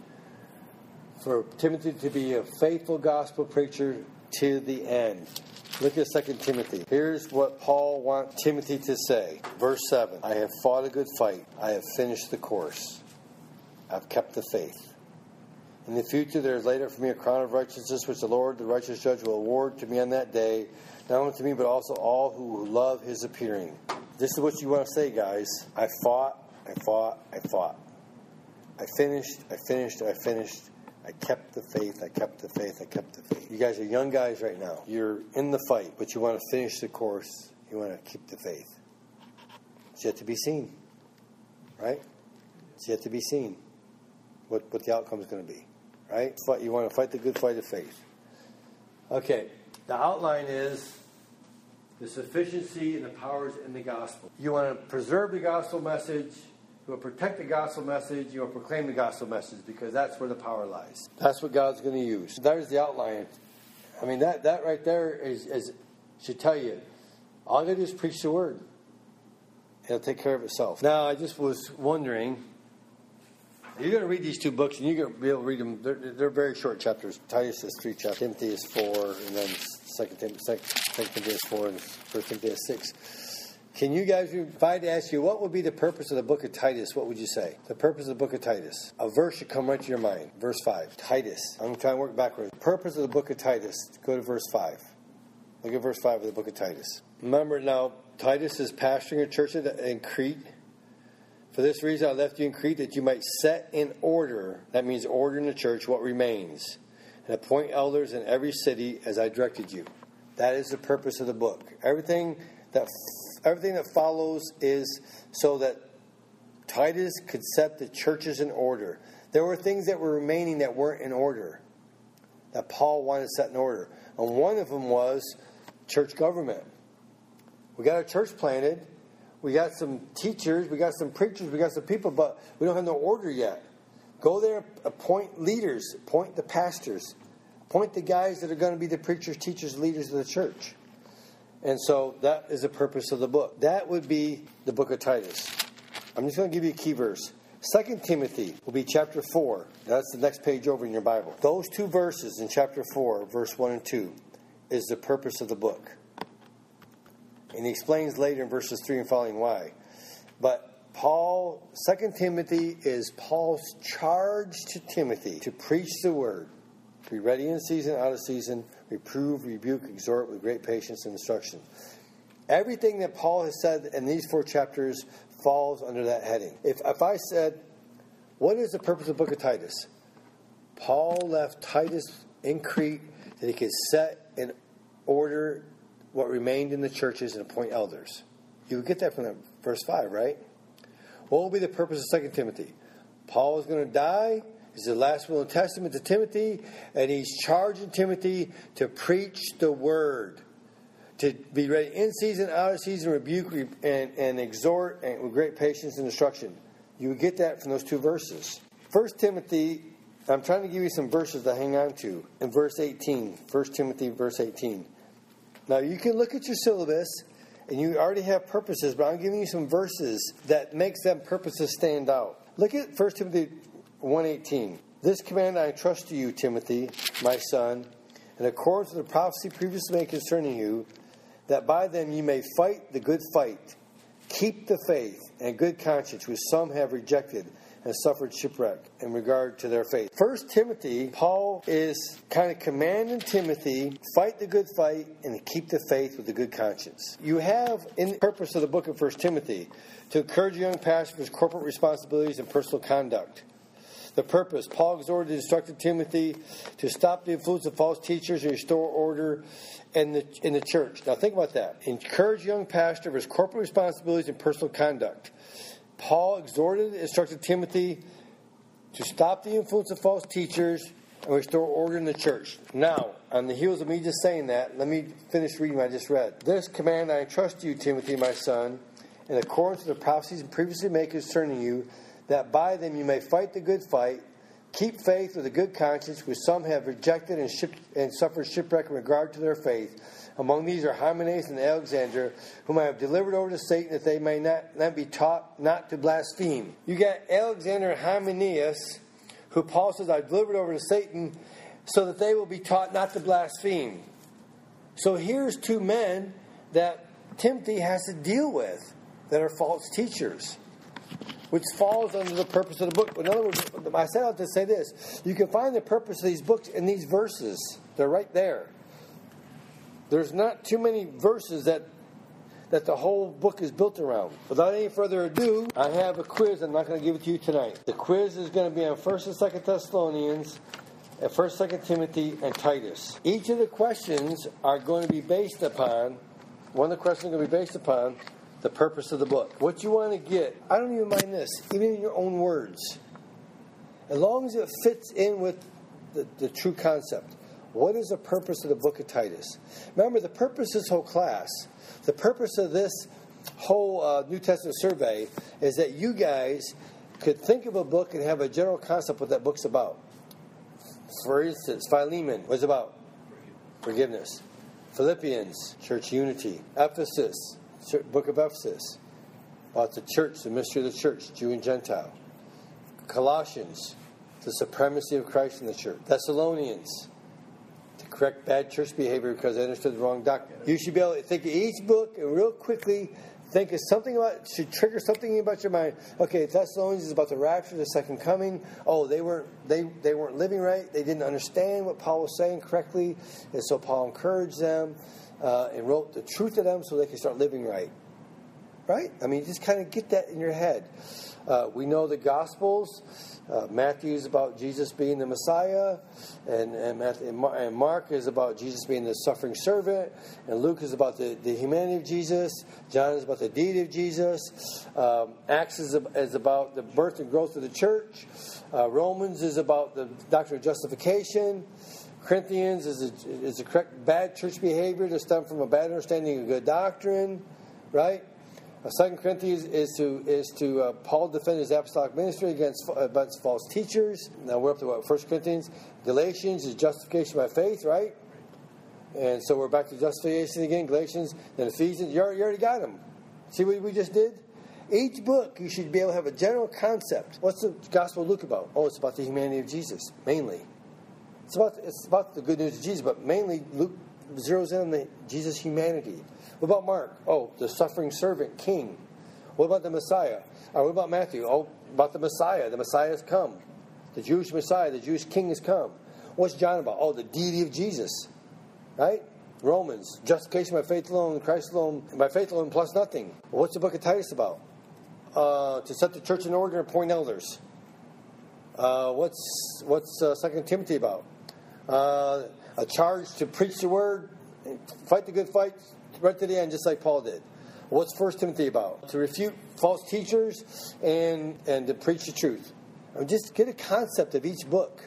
for Timothy to be a faithful gospel preacher to the end. Look at Second Timothy. Here's what Paul wants Timothy to say. Verse seven. I have fought a good fight. I have finished the course. I've kept the faith. In the future there is laid up for me a crown of righteousness, which the Lord, the righteous judge, will award to me on that day, not only to me, but also all who love his appearing. This is what you want to say, guys. I fought, I fought, I fought. I finished, I finished, I finished. I kept the faith, I kept the faith, I kept the faith. You guys are young guys right now. You're in the fight, but you want to finish the course. You want to keep the faith. It's yet to be seen. Right? It's yet to be seen what, what the outcome is going to be. Right? You want to fight the good fight of faith. Okay. The outline is the sufficiency and the powers in the gospel. You want to preserve the gospel message. You want to protect the gospel message. You want to proclaim the gospel message, because that's where the power lies. That's what God's going to use. There's the outline. I mean, that, that right there is, is should tell you, all you got to do is preach the word. It'll take care of itself. Now, I just was wondering, you're going to read these two books, and you're going to be able to read them. They're, they're very short chapters. Titus is three chapters. Timothy is four, and then Second Timothy, Second Timothy is four, and First Timothy is six. Can you guys, if I had to ask you, what would be the purpose of the book of Titus, what would you say? The purpose of the book of Titus. A verse should come right to your mind. Verse five. Titus. I'm trying to work backwards. The purpose of the book of Titus. Go to verse five. Look at verse five of the book of Titus. Remember now, Titus is pastoring a church in Crete. For this reason I left you in Crete, that you might set in order, that means order in the church, what remains, and appoint elders in every city as I directed you. That is the purpose of the book. Everything that everything that follows is so that Titus could set the churches in order. There were things that were remaining that weren't in order, that Paul wanted to set in order. And one of them was church government. We got a church planted. We got some teachers. We got some preachers. We got some people, but we don't have no order yet. Go there, appoint leaders, appoint the pastors, appoint the guys that are going to be the preachers, teachers, leaders of the church. And so that is the purpose of the book. That would be the book of Titus. I'm just going to give you a key verse. Second Timothy will be chapter four. That's the next page over in your Bible. Those two verses in chapter four, verse one and two, is the purpose of the book. And he explains later in verses three and following why. But Paul, Second Timothy is Paul's charge to Timothy to preach the word, to be ready in season, out of season, reprove, rebuke, exhort with great patience and instruction. Everything that Paul has said in these four chapters falls under that heading. If, if I said, what is the purpose of the book of Titus? Paul left Titus in Crete that he could set in order what remained in the churches and appoint elders. You would get that from verse five, right? What will be the purpose of Second Timothy? Paul is going to die. It's the last will and testament to Timothy, and he's charging Timothy to preach the word, to be ready in season, out of season, rebuke and, and exhort, and with great patience and instruction. You would get that from those two verses. First Timothy, I'm trying to give you some verses to hang on to. In verse eighteen, First Timothy, verse eighteen. Now, you can look at your syllabus, and you already have purposes, but I'm giving you some verses that makes them purposes stand out. Look at First Timothy one eighteen. This command I entrust to you, Timothy, my son, in accordance with the prophecy previously made concerning you, that by them you may fight the good fight, keep the faith and good conscience, which some have rejected and suffered shipwreck in regard to their faith. First Timothy, Paul is kind of commanding Timothy, fight the good fight and keep the faith with a good conscience. You have in the purpose of the book of First Timothy to encourage young pastors for his corporate responsibilities and personal conduct. The purpose, Paul exhorted and instructed Timothy to stop the influence of false teachers and restore order in the in the church. Now think about that. Encourage young pastor for his corporate responsibilities and personal conduct. Paul exhorted and instructed Timothy to stop the influence of false teachers and restore order in the church. Now, on the heels of me just saying that, let me finish reading what I just read. This command I entrust to you, Timothy, my son, in accordance with the prophecies previously made concerning you, that by them you may fight the good fight, keep faith with a good conscience, which some have rejected and, ship, and suffered shipwreck in regard to their faith. Among these are Hymenaeus and Alexander, whom I have delivered over to Satan, that they may not, not be taught not to blaspheme. You got Alexander and Hymenaeus, who Paul says, I've delivered over to Satan, so that they will be taught not to blaspheme. So here's two men that Timothy has to deal with that are false teachers, which falls under the purpose of the book. In other words, I set out to say this. You can find the purpose of these books in these verses. They're right there. There's not too many verses that that the whole book is built around. Without any further ado, I have a quiz. I'm not going to give it to you tonight. The quiz is going to be on First and Second Thessalonians, and First and Second Timothy, and Titus. Each of the questions are going to be based upon, one of the questions is going to be based upon the purpose of the book. What you want to get, I don't even mind this, even in your own words. As long as it fits in with the, the true concept. What is the purpose of the book of Titus? Remember, the purpose of this whole class, the purpose of this whole uh, New Testament survey is that you guys could think of a book and have a general concept what that book's about. For instance, Philemon was about forgiveness. Philippians, church unity. Ephesus, book of Ephesus, about the church, the mystery of the church, Jew and Gentile. Colossians, the supremacy of Christ in the church. Thessalonians, to correct bad church behavior because they understood the wrong doctrine. You should be able to think of each book and real quickly think of something about, should trigger something about your mind. Okay, Thessalonians is about the rapture, the second coming. Oh, they weren't they they weren't living right. They didn't understand what Paul was saying correctly, and so Paul encouraged them uh, and wrote the truth to them so they could start living right. right? I mean, just kind of get that in your head. Uh, we know the Gospels. Uh, Matthew is about Jesus being the Messiah, and and, Matthew, and Mark is about Jesus being the suffering servant, and Luke is about the, the humanity of Jesus. John is about the deity of Jesus. Um, Acts is, is about the birth and growth of the church. Uh, Romans is about the doctrine of justification. Corinthians is a, is a correct bad church behavior that stemmed from a bad understanding of good doctrine, right? Uh, Second Corinthians is to is to uh, Paul defend his apostolic ministry against against false teachers. Now we're up to what? First Corinthians. Galatians is justification by faith, right? And so we're back to justification again. Galatians, then Ephesians. You already, you already got them. See what we just did? Each book you should be able to have a general concept. What's the Gospel of Luke about? Oh, it's about the humanity of Jesus mainly. It's about it's about the good news of Jesus, but mainly Luke zeroes in on the Jesus humanity. What about Mark? Oh, the suffering servant king. What about the Messiah? Or what about Matthew? Oh, about the Messiah. The Messiah has come. The Jewish Messiah, the Jewish king has come. What's John about? Oh, the deity of Jesus. Right? Romans, justification by faith alone, Christ alone, by faith alone plus nothing. Well, what's the book of Titus about? Uh, to set the church in order and appoint elders. Uh, what's what's uh, Second Timothy about? Uh, a charge to preach the word, fight the good fight, right to the end, just like Paul did. What's First Timothy about? To refute false teachers and and to preach the truth. I mean, just get a concept of each book.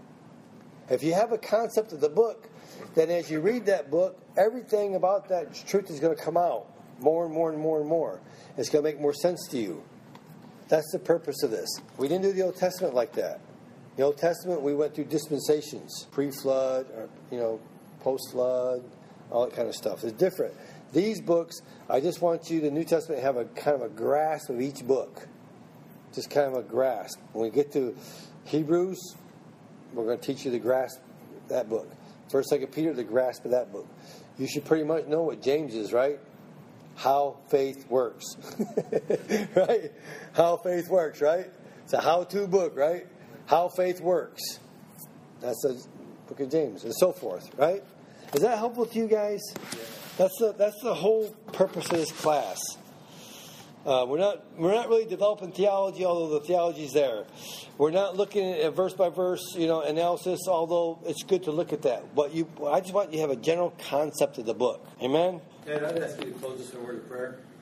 If you have a concept of the book, then as you read that book, everything about that truth is going to come out more and more and more and more. It's going to make more sense to you. That's the purpose of this. We didn't do the Old Testament like that. The Old Testament, we went through dispensations, pre-flood, or, you know, post-flood, all that kind of stuff. It's different. These books, I just want you, the New Testament, to have a kind of a grasp of each book. Just kind of a grasp. When we get to Hebrews, we're going to teach you to grasp that book. First, Second Peter, the grasp of that book. You should pretty much know what James is, right? How faith works. Right? How faith works, right? It's a how-to book, right? How faith works. That's the book of James, and so forth, right? Is that helpful to you guys? Yeah. That's the that's the whole purpose of this class. Uh, we're not we're not really developing theology, although the theology's there. We're not looking at verse by verse, you know, analysis, although it's good to look at that. But you, I just want you to have a general concept of the book. Amen. Dad, I'd ask you to close us in a word of prayer.